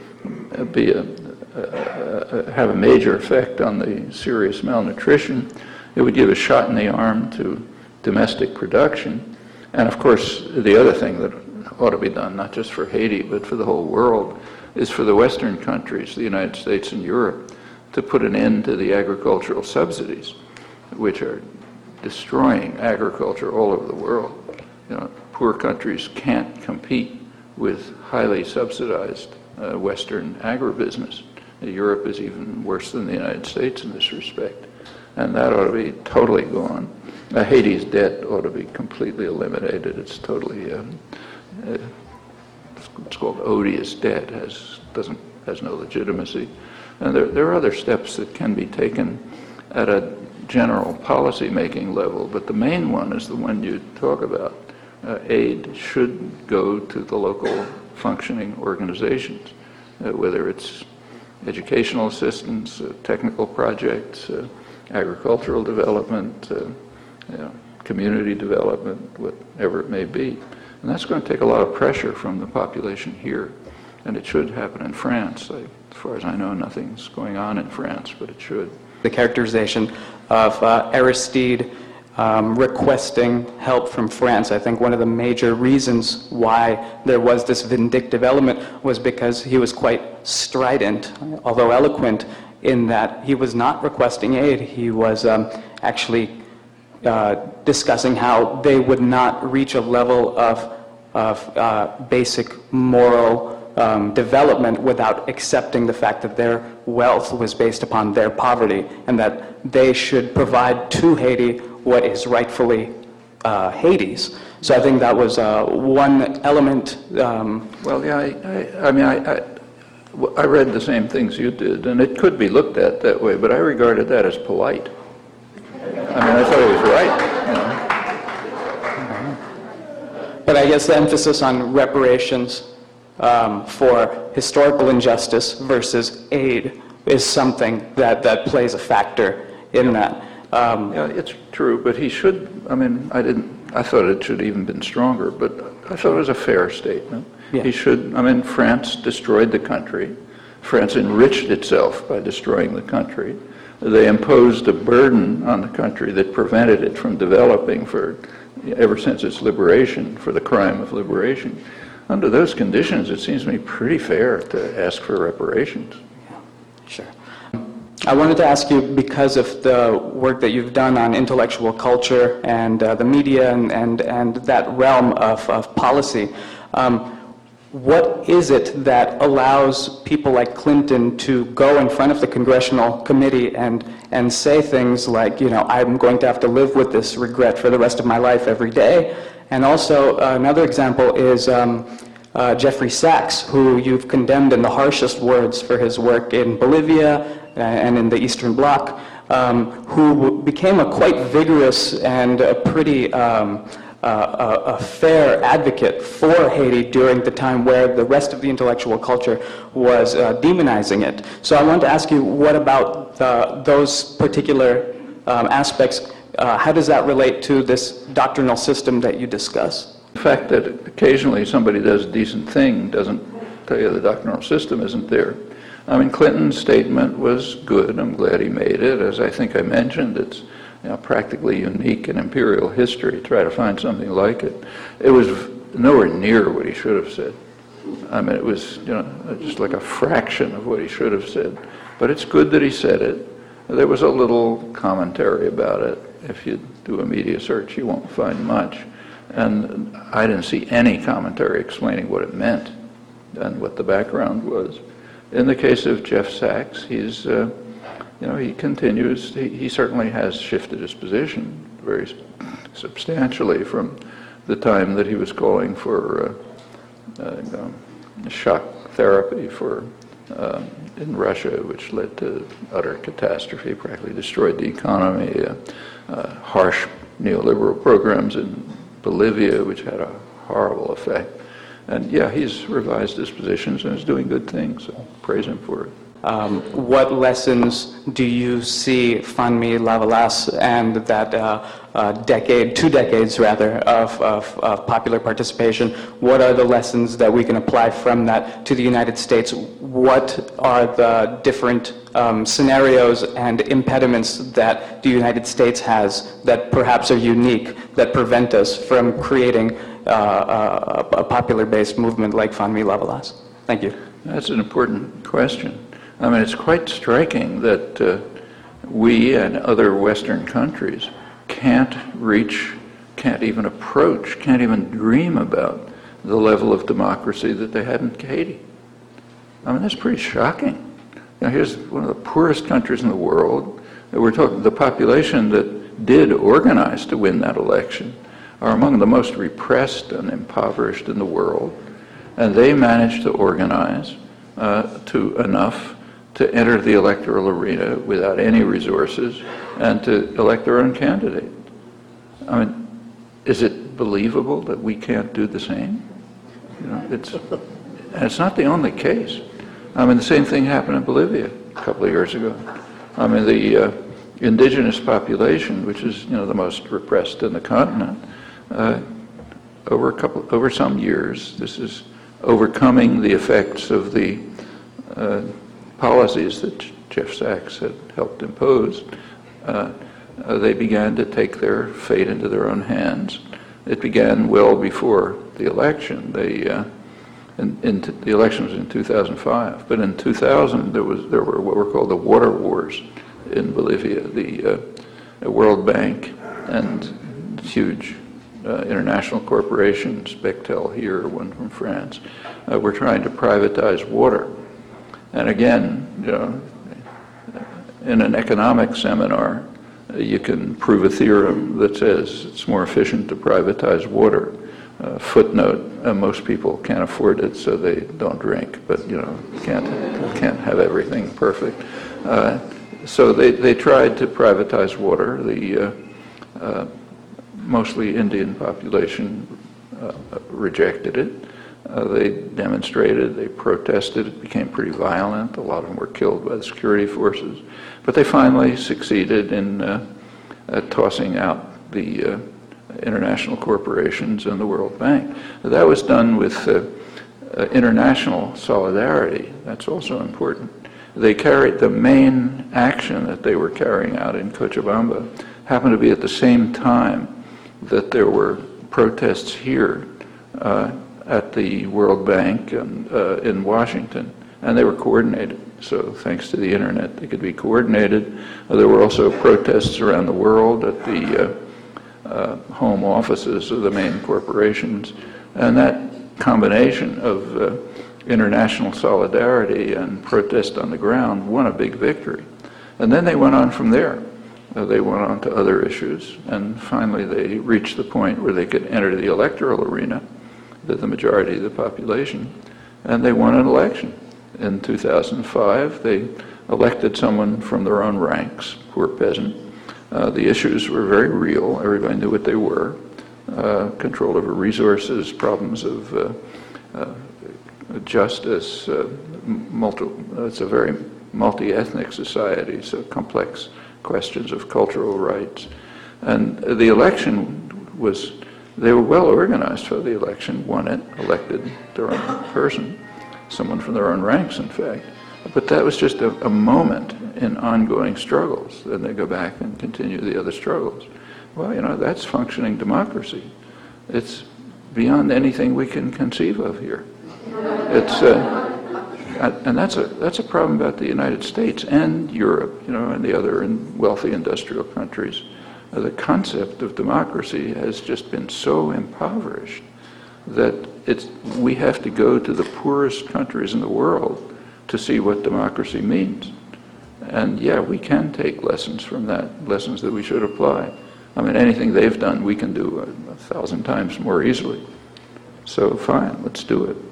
have a major effect on the serious malnutrition. It would give a shot in the arm to domestic production. And of course, the other thing that ought to be done, not just for Haiti, but for the whole world, is for the Western countries, the United States and Europe, to put an end to the agricultural subsidies, which are destroying agriculture all over the world. poor countries can't compete with highly subsidized Western agribusiness. Europe is even worse than the United States in this respect, and that ought to be totally gone. Haiti's debt ought to be completely eliminated. It's totally, it's called odious debt, has no legitimacy. And there are other steps that can be taken at a general policy-making level, but the main one is the one you talk about. Aid should go to the local functioning organizations, whether it's educational assistance, technical projects, agricultural development, community development, whatever it may be. And that's going to take a lot of pressure from the population here. And it should happen in France. As far as I know, nothing's going on in France, but it should. The characterization of Aristide requesting help from France. I think one of the major reasons why there was this vindictive element was because he was quite strident, although eloquent, in that he was not requesting aid. He was actually discussing how they would not reach a level of basic moral development without accepting the fact that their wealth was based upon their poverty, and that they should provide to Haiti what is rightfully Haiti's. So I think that was one element. Well, yeah, I read the same things you did, and it could be looked at that way, but I regarded that as polite. I thought it was right. But I guess the emphasis on reparations for historical injustice versus aid is something that plays a factor in that. Yeah, it's true, but he should, I thought it should even been stronger, but I thought it was a fair statement. Yeah. He should, France destroyed the country. France enriched itself by destroying the country. They imposed a burden on the country that prevented it from developing ever since its liberation, for the crime of liberation. Under those conditions, it seems to me pretty fair to ask for reparations. Sure. I wanted to ask you, because of the work that you've done on intellectual culture and the media and that realm of policy, what is it that allows people like Clinton to go in front of the Congressional Committee and say things like, I'm going to have to live with this regret for the rest of my life every day? And also, another example is Jeffrey Sachs, who you've condemned in the harshest words for his work in Bolivia and in the Eastern Bloc, who became a quite vigorous and a pretty a fair advocate for Haiti during the time where the rest of the intellectual culture was demonizing it. So I wanted to ask you, what about those particular aspects? How does that relate to this doctrinal system that you discuss? The fact that occasionally somebody does a decent thing doesn't tell you the doctrinal system isn't there. Clinton's statement was good. I'm glad he made it. As I think I mentioned, it's practically unique in imperial history. Try to find something like it. It was nowhere near what he should have said. It was just like a fraction of what he should have said. But it's good that he said it. There was a little commentary about it. If you do a media search, you won't find much. And I didn't see any commentary explaining what it meant and what the background was. In the case of Jeff Sachs, he's, he continues, he certainly has shifted his position very substantially from the time that he was calling for shock therapy in Russia, which led to utter catastrophe, practically destroyed the economy, harsh neoliberal programs in Bolivia, which had a horrible effect. And yeah, he's revised his positions and is doing good things, so praise him for it. What lessons do you see Fanmi Lavalas and that 2 decades rather, of popular participation, what are the lessons that we can apply from that to the United States? What are the different scenarios and impediments that the United States has that perhaps are unique, that prevent us from creating a popular-based movement like Fanmi Lavalas? Thank you. That's an important question. It's quite striking that we and other Western countries can't can't even approach, can't even dream about the level of democracy that they had in Haiti. I mean, that's pretty shocking. Here's one of the poorest countries in the world. We're talking the population that did organize to win that election are among the most repressed and impoverished in the world, and they managed to organize to enough to enter the electoral arena without any resources and to elect their own candidate. I mean, is it believable that we can't do the same? And it's not the only case. I mean, the same thing happened in Bolivia a couple of years ago. I mean, the indigenous population, which is the most repressed in the continent, over some years, this is overcoming the effects of the policies that Jeff Sachs had helped impose. They began to take their fate into their own hands. It began well before the election. The election was in 2005, but in 2000 there were what were called the water wars in Bolivia. The World Bank and huge international corporations, Bechtel here, one from France, were trying to privatize water. And again, in an economic seminar, you can prove a theorem that says it's more efficient to privatize water. Footnote: most people can't afford it, so they don't drink. But can't have everything perfect. So they tried to privatize water. The mostly Indian population rejected it. They demonstrated, they protested, it became pretty violent. A lot of them were killed by the security forces. But they finally succeeded in tossing out the international corporations and the World Bank. That was done with international solidarity. That's also important. They carried the main action that they were carrying out in Cochabamba happened to be at the same time that there were protests here at the World Bank and in Washington, and they were coordinated. So thanks to the internet, they could be coordinated. There were also protests around the world at the home offices of the main corporations, and that combination of international solidarity and protest on the ground won a big victory. And then they went on from there. They went on to other issues, and finally they reached the point where they could enter the electoral arena, the majority of the population, and they won an election. In 2005, they elected someone from their own ranks, poor peasant. The issues were very real. Everybody knew what they were. Control over resources, problems of justice. It's a very multi-ethnic society, so complex questions of cultural rights. And the election was, they were well organized for the election, won it, elected their own person, someone from their own ranks, in fact. But that was just a moment in ongoing struggles. Then they go back and continue the other struggles. Well, that's functioning democracy. It's beyond anything we can conceive of here. It's and that's a problem about the United States and Europe, and the other wealthy industrial countries. The concept of democracy has just been so impoverished that we have to go to the poorest countries in the world to see what democracy means. And yeah, we can take lessons from that, lessons that we should apply. I mean, anything they've done, we can do 1,000 times more easily. So fine, let's do it.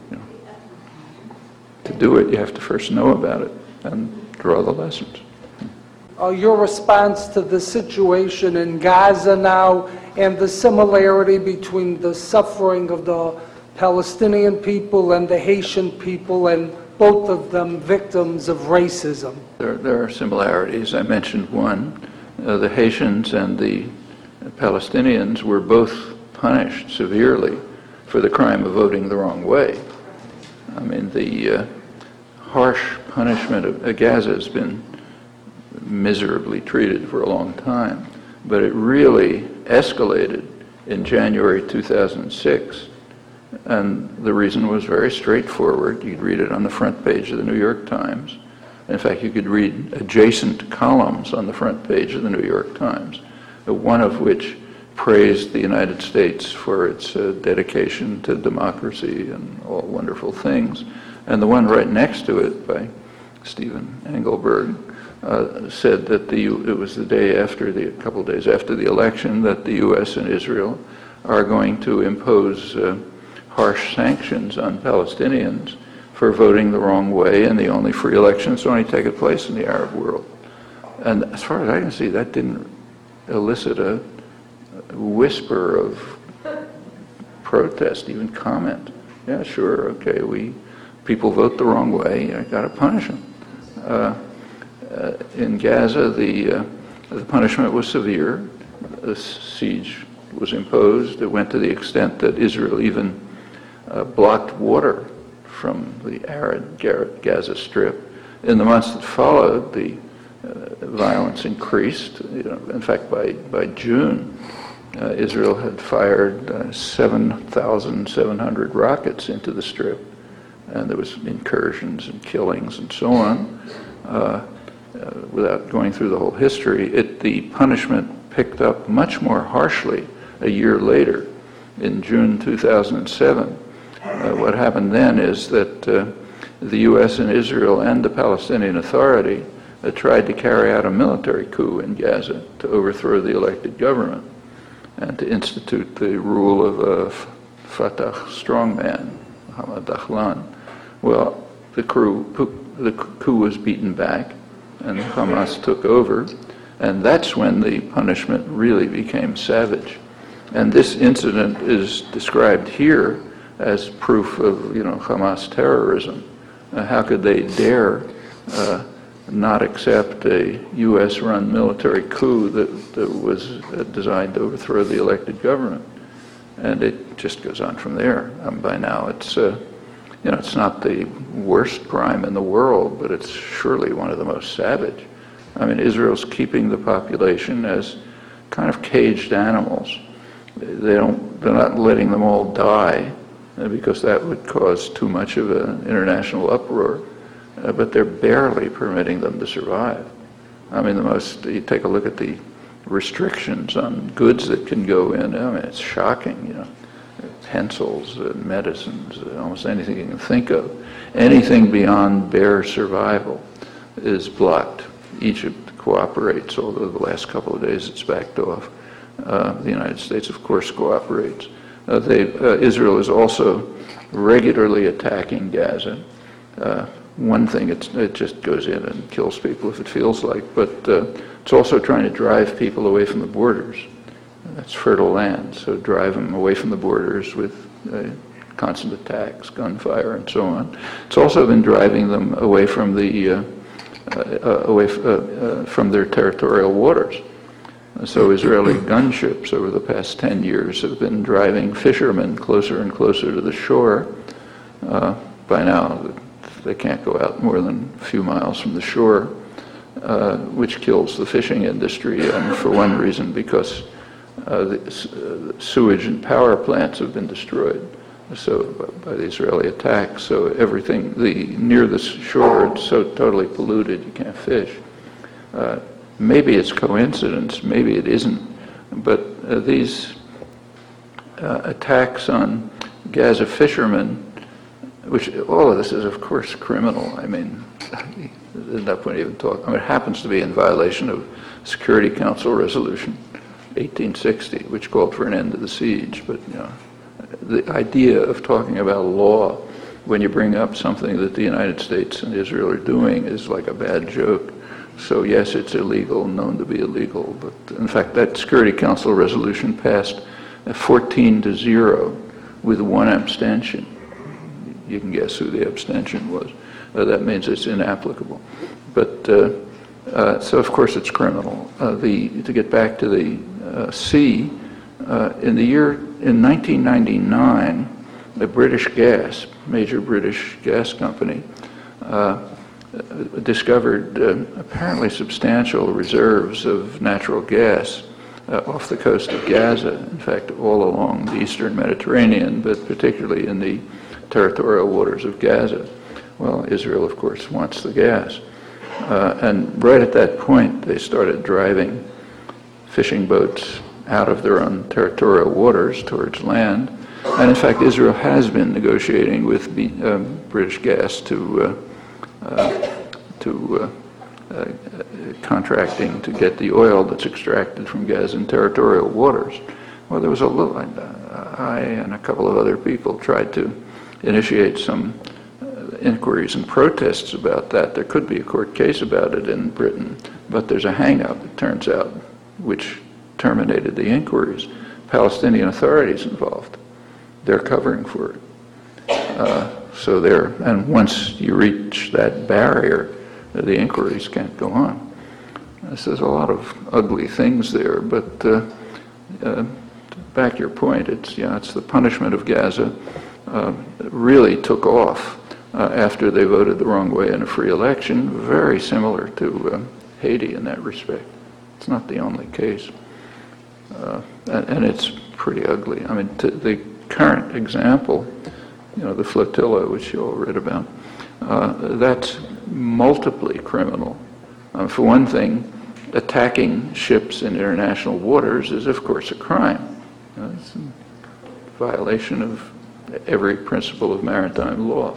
To do it, you have to first know about it and draw the lessons. Your response to the situation in Gaza now and the similarity between the suffering of the Palestinian people and the Haitian people, and both of them victims of racism. There are similarities. I mentioned one. The Haitians and the Palestinians were both punished severely for the crime of voting the wrong way. I mean, the harsh punishment of Gaza has been miserably treated for a long time, but it really escalated in January 2006, and the reason was very straightforward. You'd read it on the front page of the New York Times. In fact, you could read adjacent columns on the front page of the New York Times, one of which praised the United States for its dedication to democracy and all wonderful things. And the one right next to it by Stephen Engelberg said that it was a couple of days after the election, that the U.S. and Israel are going to impose harsh sanctions on Palestinians for voting the wrong way in the only free elections to only take place in the Arab world. And as far as I can see, that didn't elicit a whisper of protest, even comment. Yeah, sure, okay, people vote the wrong way, I got to punish them. In Gaza, the punishment was severe. The siege was imposed. It went to the extent that Israel even blocked water from the arid Gaza Strip. In the months that followed, the violence increased. In fact, by June, Israel had fired 7,700 rockets into the Strip, and there was incursions and killings and so on. Without going through the whole history, the punishment picked up much more harshly a year later, in June 2007. What happened then is that the U.S. and Israel and the Palestinian Authority tried to carry out a military coup in Gaza to overthrow the elected government and to institute the rule of a Fatah strongman, Mohammed Dahlan. Well, the coup was beaten back, and Hamas took over, and that's when the punishment really became savage. And this incident is described here as proof of, Hamas terrorism. How could they dare not accept a U.S.-run military coup that was designed to overthrow the elected government? And it just goes on from there. By now, it's not the worst crime in the world, but it's surely one of the most savage. I mean, Israel's keeping the population as kind of caged animals. They're not letting them all die because that would cause too much of an international uproar, but they're barely permitting them to survive. I mean, you take a look at the restrictions on goods that can go in. I mean, it's shocking, pencils, medicines, almost anything you can think of. Anything beyond bare survival is blocked. Egypt cooperates, although the last couple of days it's backed off. The United States, of course, cooperates. Israel is also regularly attacking Gaza. One thing, it just goes in and kills people if it feels like, but it's also trying to drive people away from the borders. That's fertile land, so drive them away from the borders with constant attacks, gunfire, and so on. It's also been driving them away from from their territorial waters. So Israeli gunships over the past 10 years have been driving fishermen closer and closer to the shore. By now, they can't go out more than a few miles from the shore, which kills the fishing industry, and for one reason, because the sewage and power plants have been destroyed by the Israeli attacks. So everything near the shore, it's so totally polluted you can't fish. Maybe it's coincidence, maybe it isn't, but these attacks on Gaza fishermen, which all of this is, of course, criminal. I mean, there's no point even talking. I mean, it happens to be in violation of Security Council Resolution 1860, which called for an end to the siege. But the idea of talking about law when you bring up something that the United States and Israel are doing is like a bad joke. So yes, it's illegal, known to be illegal, but in fact that Security Council resolution passed 14-0 with one abstention. You can guess who the abstention was. That means it's inapplicable. But so of course it's criminal. To get back to the sea, in 1999, the British Gas, major British gas company, discovered apparently substantial reserves of natural gas off the coast of Gaza, in fact, all along the eastern Mediterranean, but particularly in the territorial waters of Gaza. Well, Israel, of course, wants the gas. And right at that point, they started driving fishing boats out of their own territorial waters towards land. And in fact, Israel has been negotiating with British Gas to contracting to get the oil that's extracted from Gazan territorial waters. Well, there was I and a couple of other people tried to initiate some inquiries and protests about that. There could be a court case about it in Britain, but there's a hang-up, it turns out, which terminated the inquiries. Palestinian authorities involved. They're covering for it. And once you reach that barrier, the inquiries can't go on. There's a lot of ugly things there, but back to your point, it's the punishment of Gaza really took off after they voted the wrong way in a free election, very similar to Haiti in that respect. It's not the only case. And it's pretty ugly. I mean, the current example, the flotilla, which you all read about, that's multiply criminal. For one thing, attacking ships in international waters is, of course, a crime. It's a violation of every principle of maritime law.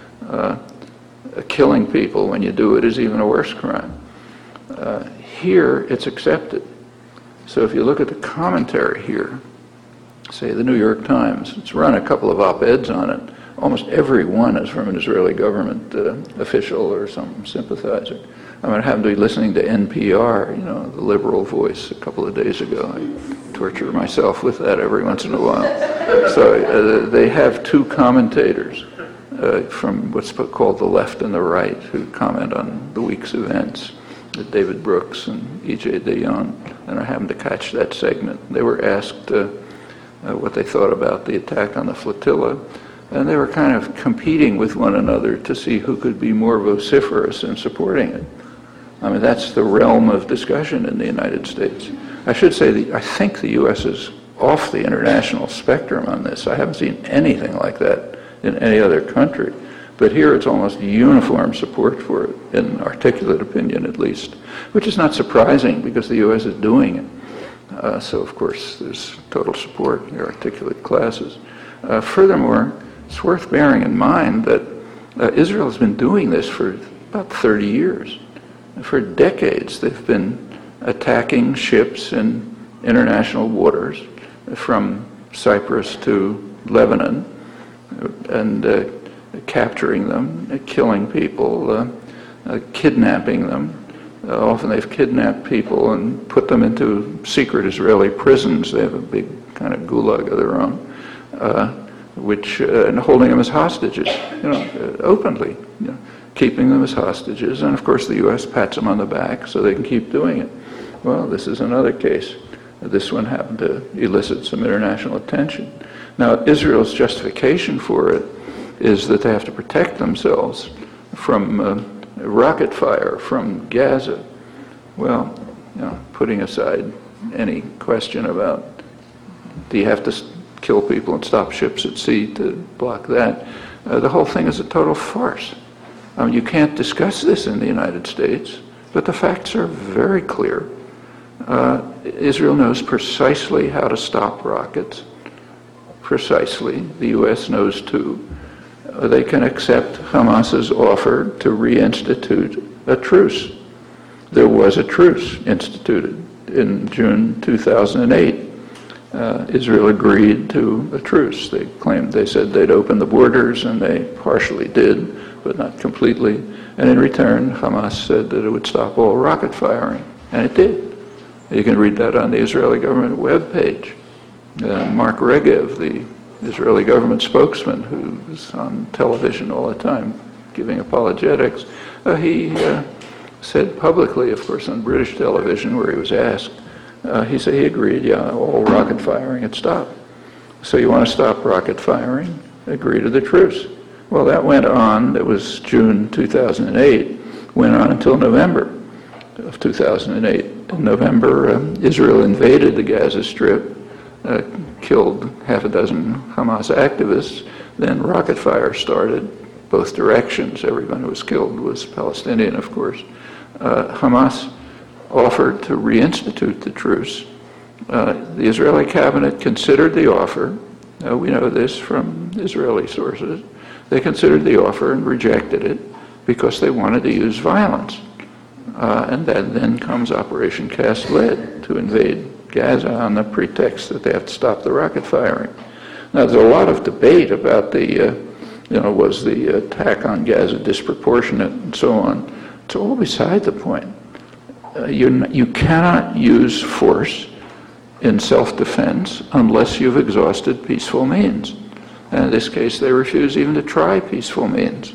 Killing people when you do it is even a worse crime. Here, it's accepted. So if you look at the commentary here, say the New York Times, it's run a couple of op-eds on it. Almost every one is from an Israeli government official or some sympathizer. I happened to be listening to NPR, the liberal voice, a couple of days ago. I torture myself with that every once in a while. So they have two commentators from what's called the left and the right who comment on the week's events, David Brooks and E.J. DeYoung, and I happened to catch that segment. They were asked what they thought about the attack on the flotilla, and they were kind of competing with one another to see who could be more vociferous in supporting it. I mean, that's the realm of discussion in the United States. I should say I think the U.S. is off the international spectrum on this. I haven't seen anything like that in any other country. But here it's almost uniform support for it, in articulate opinion at least, which is not surprising because the U.S. is doing it. So, of course, there's total support in the articulate classes. Furthermore, it's worth bearing in mind that Israel has been doing this for about 30 years. For decades, they've been attacking ships in international waters from Cyprus to Lebanon and capturing them, killing people, kidnapping them. Often they've kidnapped people and put them into secret Israeli prisons. They have a big kind of gulag of their own, and holding them as hostages, openly, keeping them as hostages. And of course the U.S. pats them on the back so they can keep doing it. Well, this is another case. This one happened to elicit some international attention. Now, Israel's justification for it is that they have to protect themselves from rocket fire from Gaza. Well, putting aside any question about do you have to kill people and stop ships at sea to block that, the whole thing is a total farce. You can't discuss this in the United States, but the facts are very clear. Israel knows precisely how to stop rockets. Precisely. The U.S. knows too. They can accept Hamas's offer to reinstitute a truce. There was a truce instituted in June 2008. Israel agreed to a truce. They said they'd open the borders, and they partially did, but not completely. And in return, Hamas said that it would stop all rocket firing, and it did. You can read that on the Israeli government webpage. Mark Regev, the Israeli government spokesman, who's on television all the time giving apologetics, he said publicly, of course, on British television where he was asked, he said he agreed, all rocket firing had stopped. So you want to stop rocket firing? Agree to the truce. Well, that went on, it was June 2008, went on until November of 2008. In November, Israel invaded the Gaza Strip, killed half a dozen Hamas activists, then rocket fire started, both directions. Everyone who was killed was Palestinian, of course. Hamas offered to reinstitute the truce, The Israeli cabinet considered the offer. We know this from Israeli sources. They considered the offer and rejected it because they wanted to use violence. And then comes Operation Cast Lead to invade Gaza on the pretext that they have to stop the rocket firing. Now, there's a lot of debate about was the attack on Gaza disproportionate and so on. It's all beside the point. You cannot use force in self-defense unless you've exhausted peaceful means. And in this case, they refuse even to try peaceful means.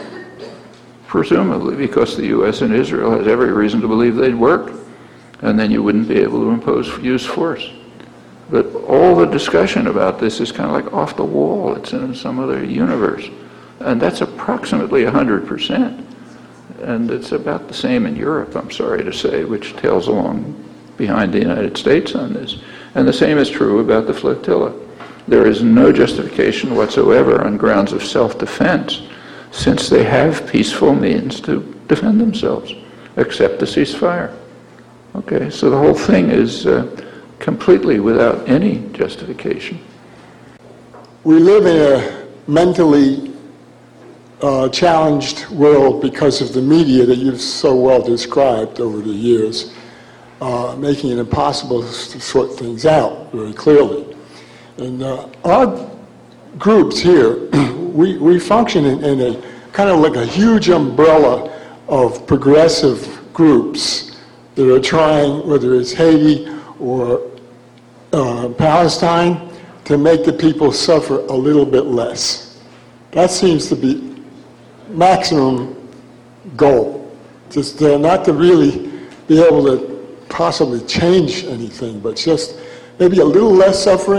Presumably because the U.S. and Israel has every reason to believe they'd work, and then you wouldn't be able to use force. But all the discussion about this is kind of like off the wall. It's in some other universe. And that's approximately 100%. And it's about the same in Europe, I'm sorry to say, which tails along behind the United States on this. And the same is true about the flotilla. There is no justification whatsoever on grounds of self-defense, since they have peaceful means to defend themselves, except the ceasefire. Okay, so the whole thing is completely without any justification. We live in a mentally challenged world because of the media that you've so well described over the years, making it impossible to sort things out very clearly. And our groups here, we function in a kind of like a huge umbrella of progressive groups that are trying, whether it's Haiti or Palestine, to make the people suffer a little bit less. That seems to be maximum goal. Just not to really be able to possibly change anything, but just maybe a little less suffering.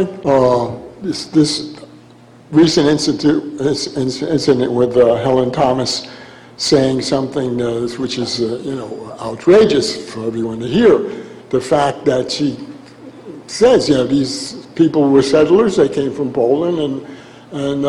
This recent incident with Helen Thomas saying something which is outrageous for everyone to hear. The fact that she says, these people were settlers, they came from Poland, and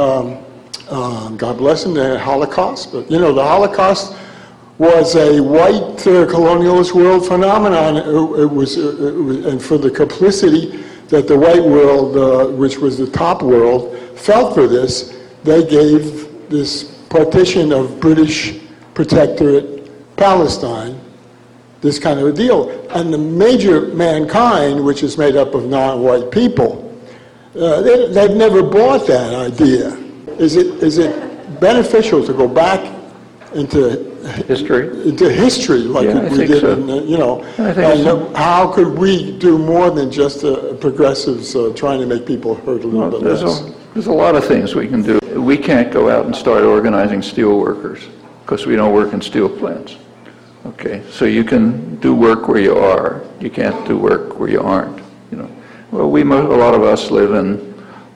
God bless them, the Holocaust. But the Holocaust was a white colonialist world phenomenon. It was, and for the complicity that the white world, which was the top world, felt for this, they gave this partition of British protectorate Palestine this kind of a deal. And the major mankind, which is made up of non-white people, they've never bought that idea. Is it beneficial to go back into history like we did? So. And how could we do more than just progressives trying to make people hurt a little bit less? There's a lot of things we can do. We can't go out and start organizing steel workers because we don't work in steel plants. Okay, so you can do work where you are. You can't do work where you aren't. Well, a lot of us live in,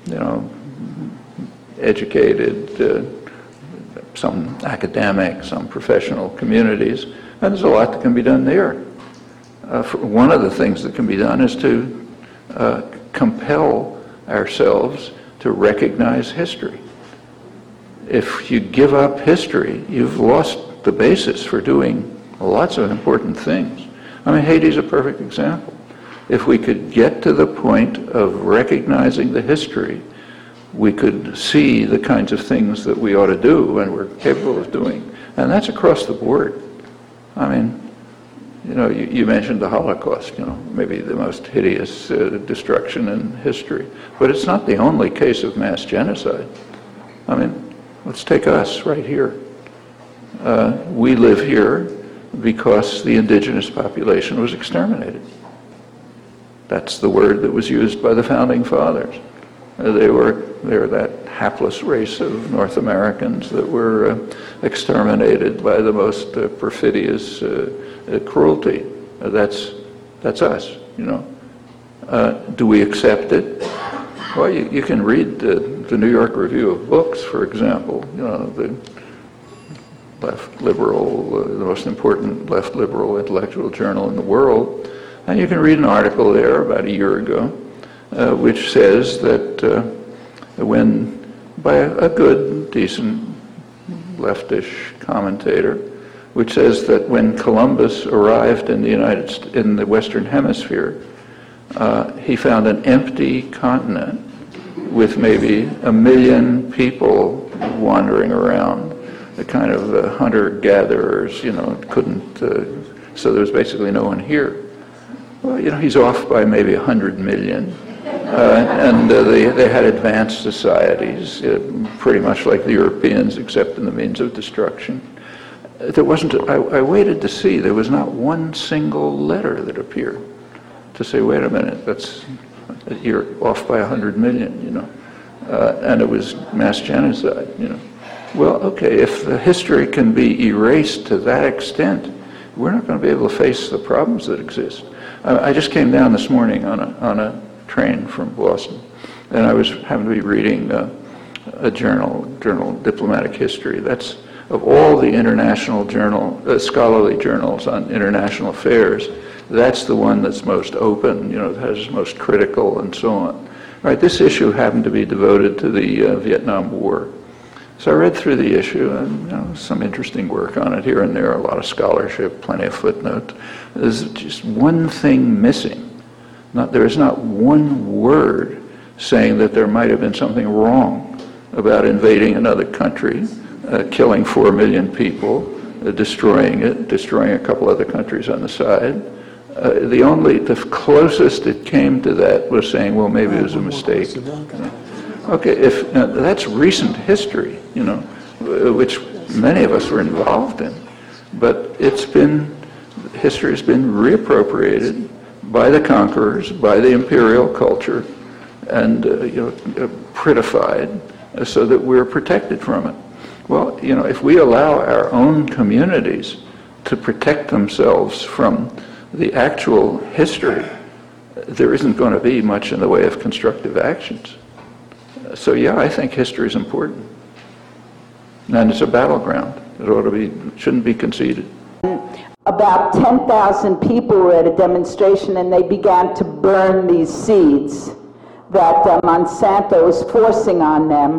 educated, some academic, some professional communities, and there's a lot that can be done there. One of the things that can be done is to compel ourselves to recognize history. If you give up history, you've lost the basis for doing lots of important things. Haiti's a perfect example. If we could get to the point of recognizing the history, we could see the kinds of things that we ought to do and we're capable of doing. And that's across the board. You mentioned the Holocaust, maybe the most hideous destruction in history. But it's not the only case of mass genocide. Let's take us right here. We live here because the indigenous population was exterminated. That's the word that was used by the founding fathers. They were that hapless race of North Americans that were exterminated by the most perfidious cruelty. That's us, Do we accept it? Well, you can read the New York Review of Books, for example, the left liberal, the most important left liberal intellectual journal in the world, and you can read an article there about a year ago, which says that by a good, decent, leftish commentator, which says that when Columbus arrived in the Western Hemisphere, he found an empty continent with maybe 1 million people wandering around, a kind of hunter-gatherers, couldn't, so there was basically no one here. Well, he's off by maybe 100 million. And they had advanced societies, pretty much like the Europeans, except in the means of destruction. There wasn't, I waited to see, there was not one single letter that appeared to say, wait a minute, you're off by 100 million, and it was mass genocide, Well, okay, if the history can be erased to that extent, we're not going to be able to face the problems that exist. I just came down this morning on a train from Boston, and I happened to be reading a journal, Diplomatic History. That's, of all the international scholarly journals on international affairs, that's the one that's most open, that has most critical and so on. Right, this issue happened to be devoted to the Vietnam War. So I read through the issue, and some interesting work on it here and there, a lot of scholarship, plenty of footnotes. There's just one thing missing. There is not one word saying that there might have been something wrong about invading another country, killing 4 million people, destroying a couple other countries on the side. The closest it came to that was saying, well, maybe it was a mistake. Okay, if that's recent history, which many of us were involved in, but history has been reappropriated by the conquerors, by the imperial culture, and prettified so that we're protected from it. Well, if we allow our own communities to protect themselves from the actual history, there isn't going to be much in the way of constructive actions. So yeah, I think history is important. And it's a battleground. It shouldn't be conceded. About 10,000 people were at a demonstration, and they began to burn these seeds that Monsanto is forcing on them,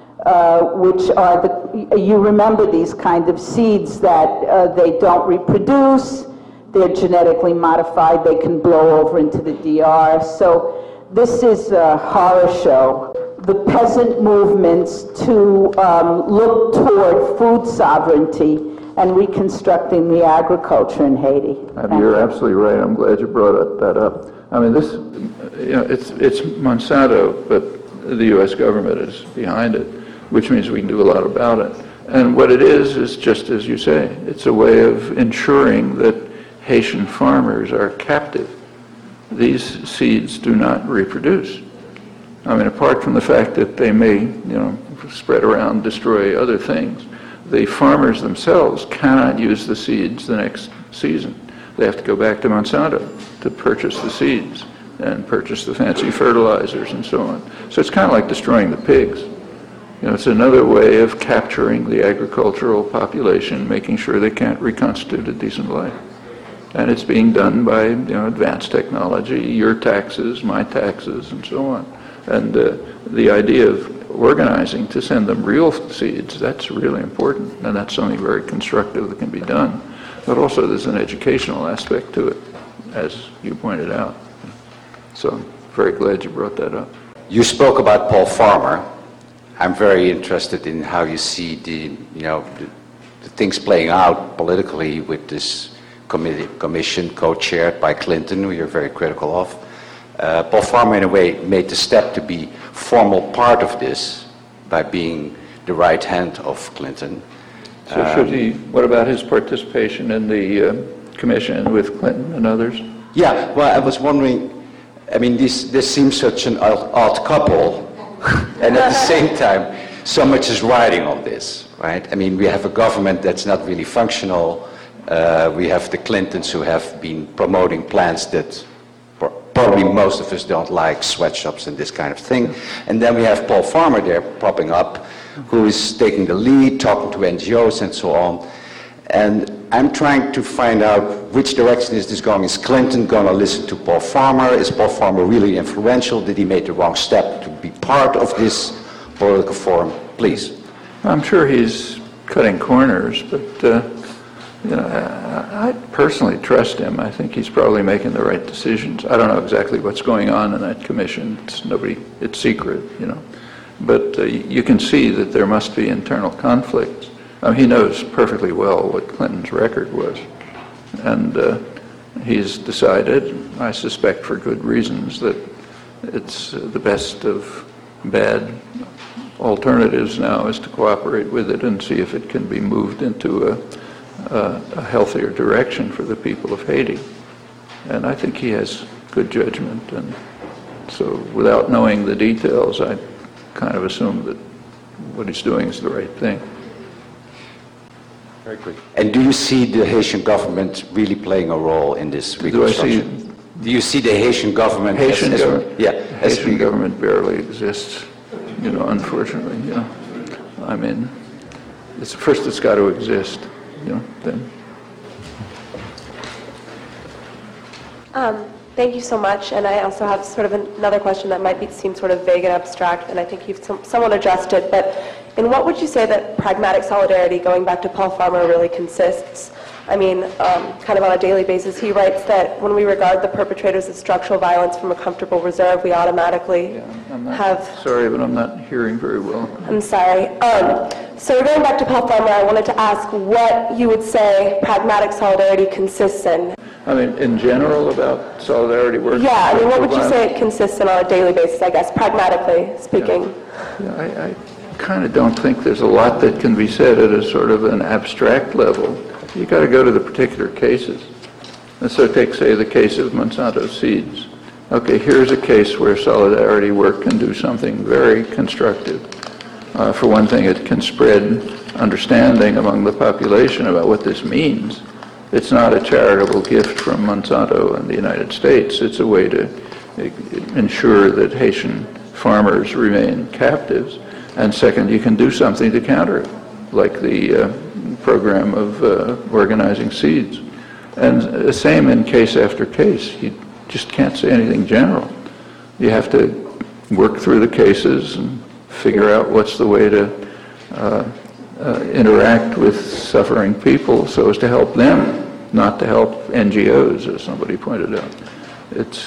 which are you remember these kind of seeds that they don't reproduce, they're genetically modified, they can blow over into the DR. So this is a horror show. The peasant movements to look toward food sovereignty and reconstructing the agriculture in Haiti. You're absolutely right. I'm glad you brought that up. I mean, it's Monsanto, but the U.S. government is behind it, which means we can do a lot about it. And what it is just as you say, it's a way of ensuring that Haitian farmers are captive. These seeds do not reproduce. I mean, apart from the fact that they may, spread around, destroy other things, the farmers themselves cannot use the seeds the next season. They have to go back to Monsanto to purchase the seeds and purchase the fancy fertilizers and so on. So it's kind of like destroying the pigs. It's another way of capturing the agricultural population, making sure they can't reconstitute a decent life. And it's being done by, advanced technology, your taxes, my taxes, and so on. And the idea of organizing to send them real seeds, that's really important, and that's something very constructive that can be done. But also there's an educational aspect to it, as you pointed out. So very glad you brought that up. You spoke about Paul Farmer. I'm very interested in how you see the things playing out politically with this commission co-chaired by Clinton, who you're very critical of. Paul Farmer, in a way, made the step to be formal part of this by being the right hand of Clinton. So what about his participation in the commission with Clinton and others? Yeah, well, I was wondering, I mean, this seems such an odd couple, and at the same time, so much is riding on this, right? I mean, we have a government that's not really functional. We have the Clintons who have been promoting plans that probably most of us don't like, sweatshops and this kind of thing. And then we have Paul Farmer there popping up, who is taking the lead, talking to NGOs and so on. And I'm trying to find out which direction is this going. Is Clinton going to listen to Paul Farmer? Is Paul Farmer really influential? Did he make the wrong step to be part of this political forum? Please. I'm sure he's cutting corners, but I personally trust him. I think he's probably making the right decisions. I don't know exactly what's going on in that commission. It's secret, But you can see that there must be internal conflicts. He knows perfectly well what Clinton's record was. And he's decided, I suspect for good reasons, that it's the best of bad alternatives now is to cooperate with it and see if it can be moved into a healthier direction for the people of Haiti. And I think he has good judgment. And so without knowing the details, I kind of assume that what he's doing is the right thing. Very good. And do you see the Haitian government really playing a role in this reconstruction? Do you see the Haitian government Haitian government barely exists, unfortunately. I mean, first it's got to exist, then. Thank you so much. And I also have sort of another question that might seem sort of vague and abstract, and I think you've somewhat addressed it. But in what would you say that pragmatic solidarity, going back to Paul Farmer, really consists? I mean, kind of on a daily basis, he writes that when we regard the perpetrators of structural violence from a comfortable reserve, we automatically Sorry, but I'm not hearing very well. I'm sorry. So going back to Paul Farmer, I wanted to ask what you would say pragmatic solidarity consists in. I mean, in general about solidarity work? Yeah, I mean, what would you say it consists in on a daily basis, I guess, pragmatically speaking? I kind of don't think there's a lot that can be said at a sort of an abstract level. You got to go to the particular cases. And so take, say, the case of Monsanto seeds. Okay, here's a case where solidarity work can do something very constructive. For one thing, it can spread understanding among the population about what this means. It's not a charitable gift from Monsanto and the United States. It's a way to ensure that Haitian farmers remain captives. And second, you can do something to counter it, like the program of organizing seeds. And the same in case after case. You just can't say anything general. You have to work through the cases and figure out what's the way to interact with suffering people so as to help them, not to help NGOs, as somebody pointed out. It's,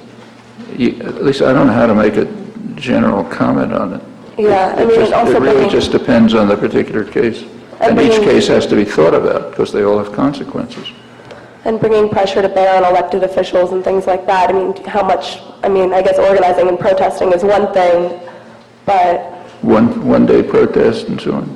at least I don't know how to make a general comment on it. Yeah, It really just depends on the particular case. And each case has to be thought about because they all have consequences. And bringing pressure to bear on elected officials and things like that. I mean, I guess organizing and protesting is one thing, but... One-day protest and so on.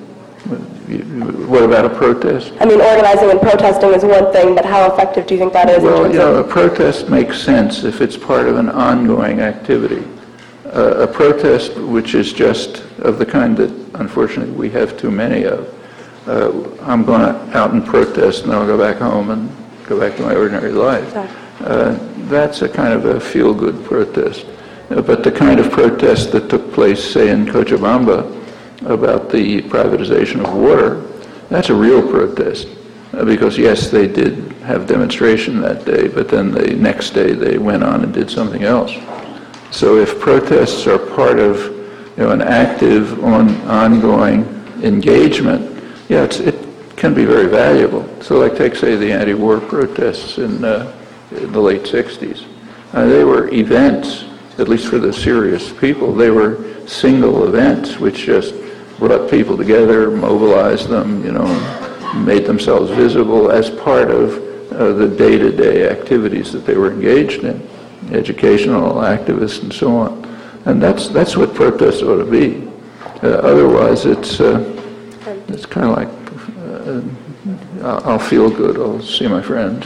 What about a protest? I mean, organizing and protesting is one thing, but how effective do you think that is? Well, a protest makes sense if it's part of an ongoing activity. A protest which is just of the kind that, unfortunately, we have too many of. I'm going out and protest, and then I'll go back home and go back to my ordinary life. Exactly. That's a kind of a feel-good protest. But the kind of protest that took place, say, in Cochabamba about the privatization of water, that's a real protest. Because, yes, they did have demonstration that day, but then the next day they went on and did something else. So if protests are part of an active, ongoing engagement, it can be very valuable. So like take, say, the anti-war protests in the late 60s. They were events, at least for the serious people. They were single events which just brought people together, mobilized them, made themselves visible as part of the day-to-day activities that they were engaged in, educational, activists, and so on. And that's what protests ought to be. Otherwise, it's kind of like, I'll feel good, I'll see my friends.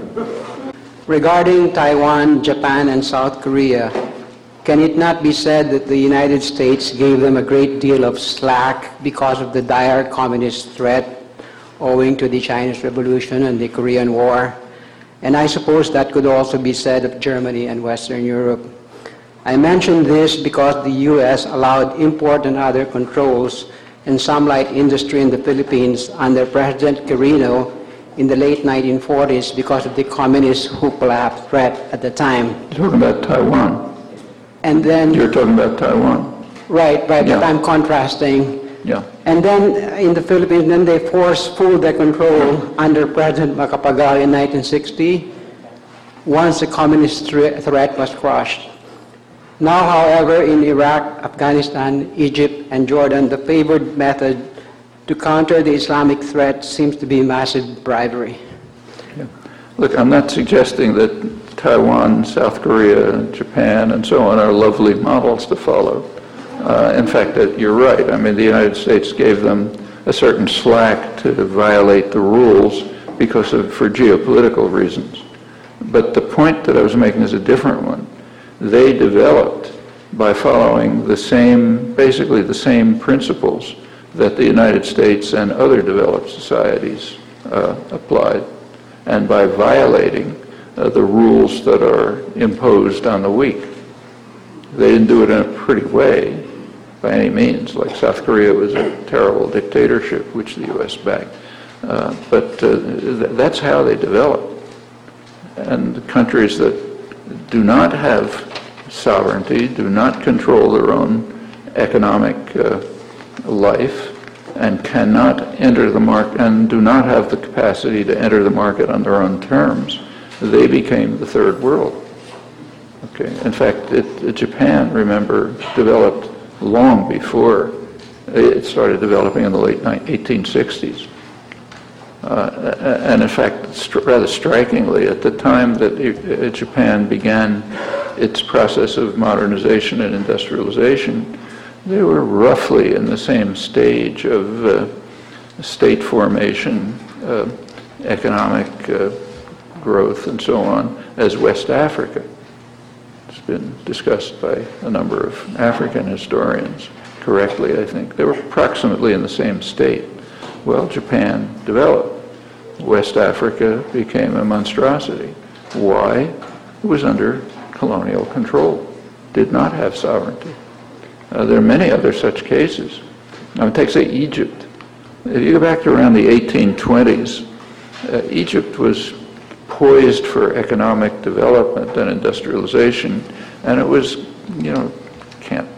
Regarding Taiwan, Japan, and South Korea, can it not be said that the United States gave them a great deal of slack because of the dire communist threat owing to the Chinese Revolution and the Korean War? And I suppose that could also be said of Germany and Western Europe. I mention this because the U.S. allowed import and other controls in some light industry in the Philippines under President Quirino in the late 1940s because of the communist hoopla threat at the time. You're talking about Taiwan. And then... You're talking about Taiwan. Right, yeah. But I'm contrasting Yeah. And then in the Philippines, then they forced full control under President Macapagal in 1960, once the communist threat was crushed. Now, however, in Iraq, Afghanistan, Egypt, and Jordan, the favored method to counter the Islamic threat seems to be massive bribery. Yeah. Look, I'm not suggesting that Taiwan, South Korea, Japan, and so on are lovely models to follow. In fact, you're right. I mean, the United States gave them a certain slack to violate the rules for geopolitical reasons. But the point that I was making is a different one. They developed by following basically the same principles that the United States and other developed societies applied, and by violating the rules that are imposed on the weak. They didn't do it in a pretty way, by any means. Like South Korea was a terrible dictatorship, which the U.S. backed. But that's how they developed. And countries that do not have sovereignty, do not control their own economic life, and cannot enter the market, and do not have the capacity to enter the market on their own terms, they became the third world. Okay. In fact, Japan, remember, developed long before it started developing in the late 1860s. And in fact, rather strikingly, at the time that Japan began its process of modernization and industrialization, they were roughly in the same stage of state formation, economic growth, and so on, as West Africa. It's been discussed by a number of African historians, correctly, I think. They were approximately in the same state. Well, Japan developed. West Africa became a monstrosity. Why? It was under colonial control, did not have sovereignty. There are many other such cases. Now, take, say, Egypt. If you go back to around the 1820s, Egypt was poised for economic development and industrialization, and it was, can't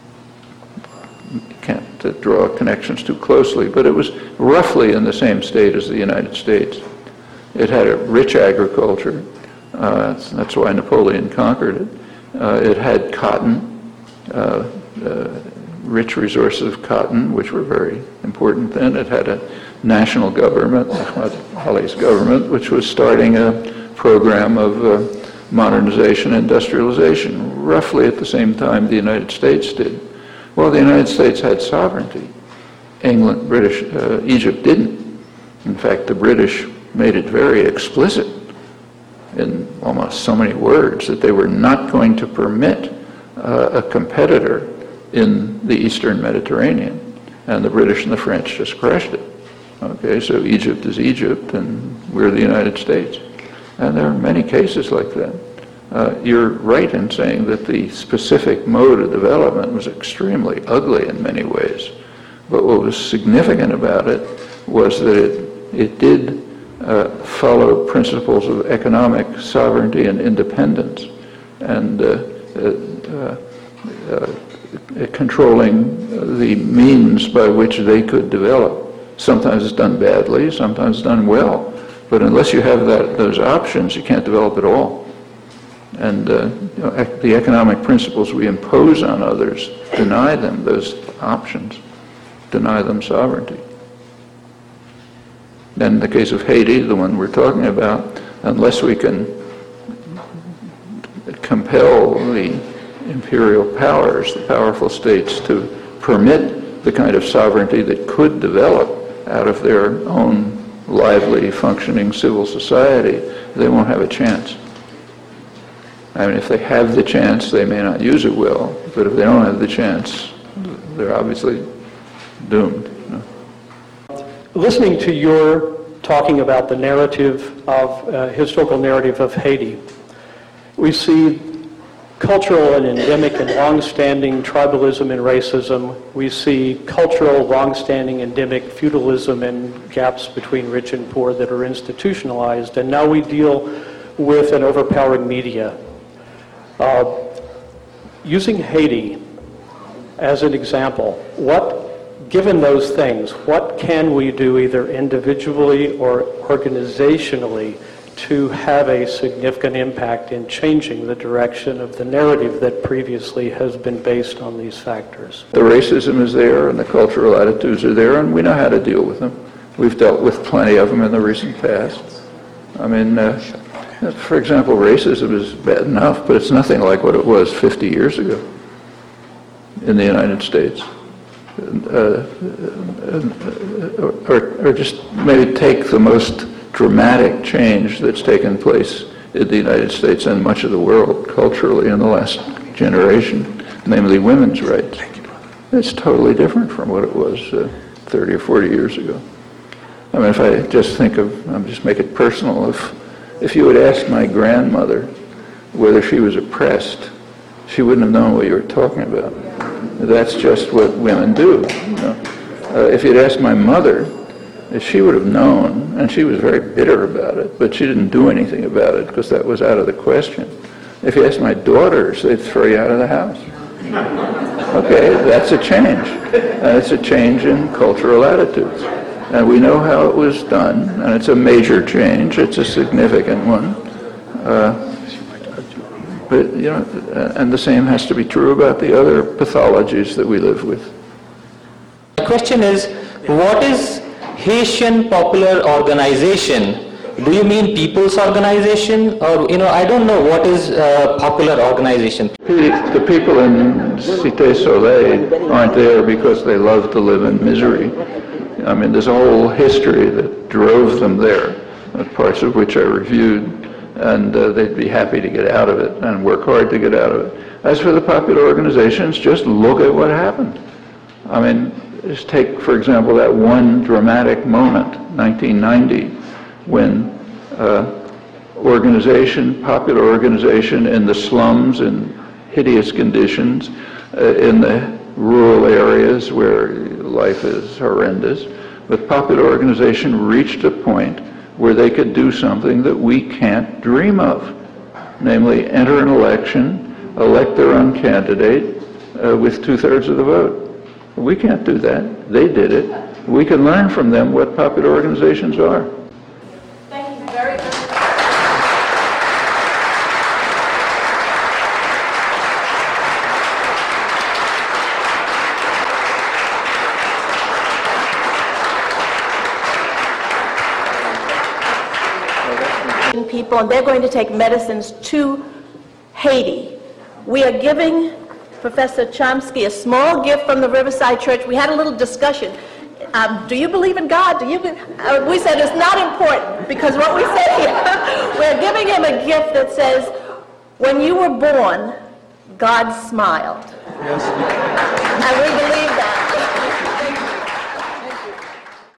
draw connections too closely, but it was roughly in the same state as the United States. It had a rich agriculture. That's why Napoleon conquered it. It had cotton, rich resources of cotton, which were very important then. It had a national government, Ahmad Ali's government, which was starting a program of modernization and industrialization, roughly at the same time the United States did. Well, the United States had sovereignty. Egypt didn't. In fact, the British made it very explicit in almost so many words that they were not going to permit a competitor in the Eastern Mediterranean. And the British and the French just crushed it. Okay, so Egypt is Egypt, and we're the United States. And there are many cases like that. You're right in saying that the specific mode of development was extremely ugly in many ways. But what was significant about it was that it did follow principles of economic sovereignty and independence, and controlling the means by which they could develop. Sometimes it's done badly, sometimes it's done well. But unless you have those options, you can't develop at all. And the economic principles we impose on others deny them those options, deny them sovereignty. Then in the case of Haiti, the one we're talking about, unless we can compel the imperial powers, the powerful states, to permit the kind of sovereignty that could develop out of their own lively, functioning civil society, they won't have a chance. I mean, if they have the chance, they may not use it well, but if they don't have the chance, they're obviously doomed. Listening to your talking about the narrative of, historical narrative of Haiti, we see cultural and endemic and long-standing tribalism and racism. We see cultural, long-standing, endemic feudalism and gaps between rich and poor that are institutionalized. And now we deal with an overpowering media. Using Haiti as an example, what given those things, what can we do either individually or organizationally to have a significant impact in changing the direction of the narrative that previously has been based on these factors? The racism is there and the cultural attitudes are there, and we know how to deal with them. We've dealt with plenty of them in the recent past. I mean, for example, racism is bad enough, but it's nothing like what it was 50 years ago in the United States. Or just maybe take the most dramatic change that's taken place in the United States and much of the world culturally in the last generation, namely women's rights. It's totally different from what it was 30 or 40 years ago. I mean, if I just think of, I'll just make it personal, if you had asked my grandmother whether she was oppressed, she wouldn't have known what you were talking about. That's just what women do. You know? If you'd asked my mother, she would have known, and she was very bitter about it, but she didn't do anything about it because that was out of the question. If you asked my daughters, they'd throw you out of the house. Okay, that's a change. And it's a change in cultural attitudes. And we know how it was done, and it's a major change. It's a significant one. But, you know, and the same has to be true about the other pathologies that we live with. The question is, what is Haitian Popular Organization? Do you mean People's Organization? Or, I don't know what is Popular Organization. The people in Cité Soleil aren't there because they love to live in misery. I mean, there's a whole history that drove them there, parts of which I reviewed, and they'd be happy to get out of it and work hard to get out of it. As for the popular organizations, just look at what happened. I mean, just take, for example, that one dramatic moment, 1990, when popular organization in the slums in hideous conditions, in the rural areas where life is horrendous, but popular organization reached a point where they could do something that we can't dream of, namely enter an election, elect their own candidate with 2/3 of the vote. We can't do that. They did it. We can learn from them what popular organizations are. Thank you very much. People, and they're going to take medicines to Haiti. We are giving Professor Chomsky a small gift from the Riverside Church. We had a little discussion. Do you believe in God? We said it's not important, because what we said here, we're giving him a gift that says, when you were born, God smiled. Yes. And we believe that.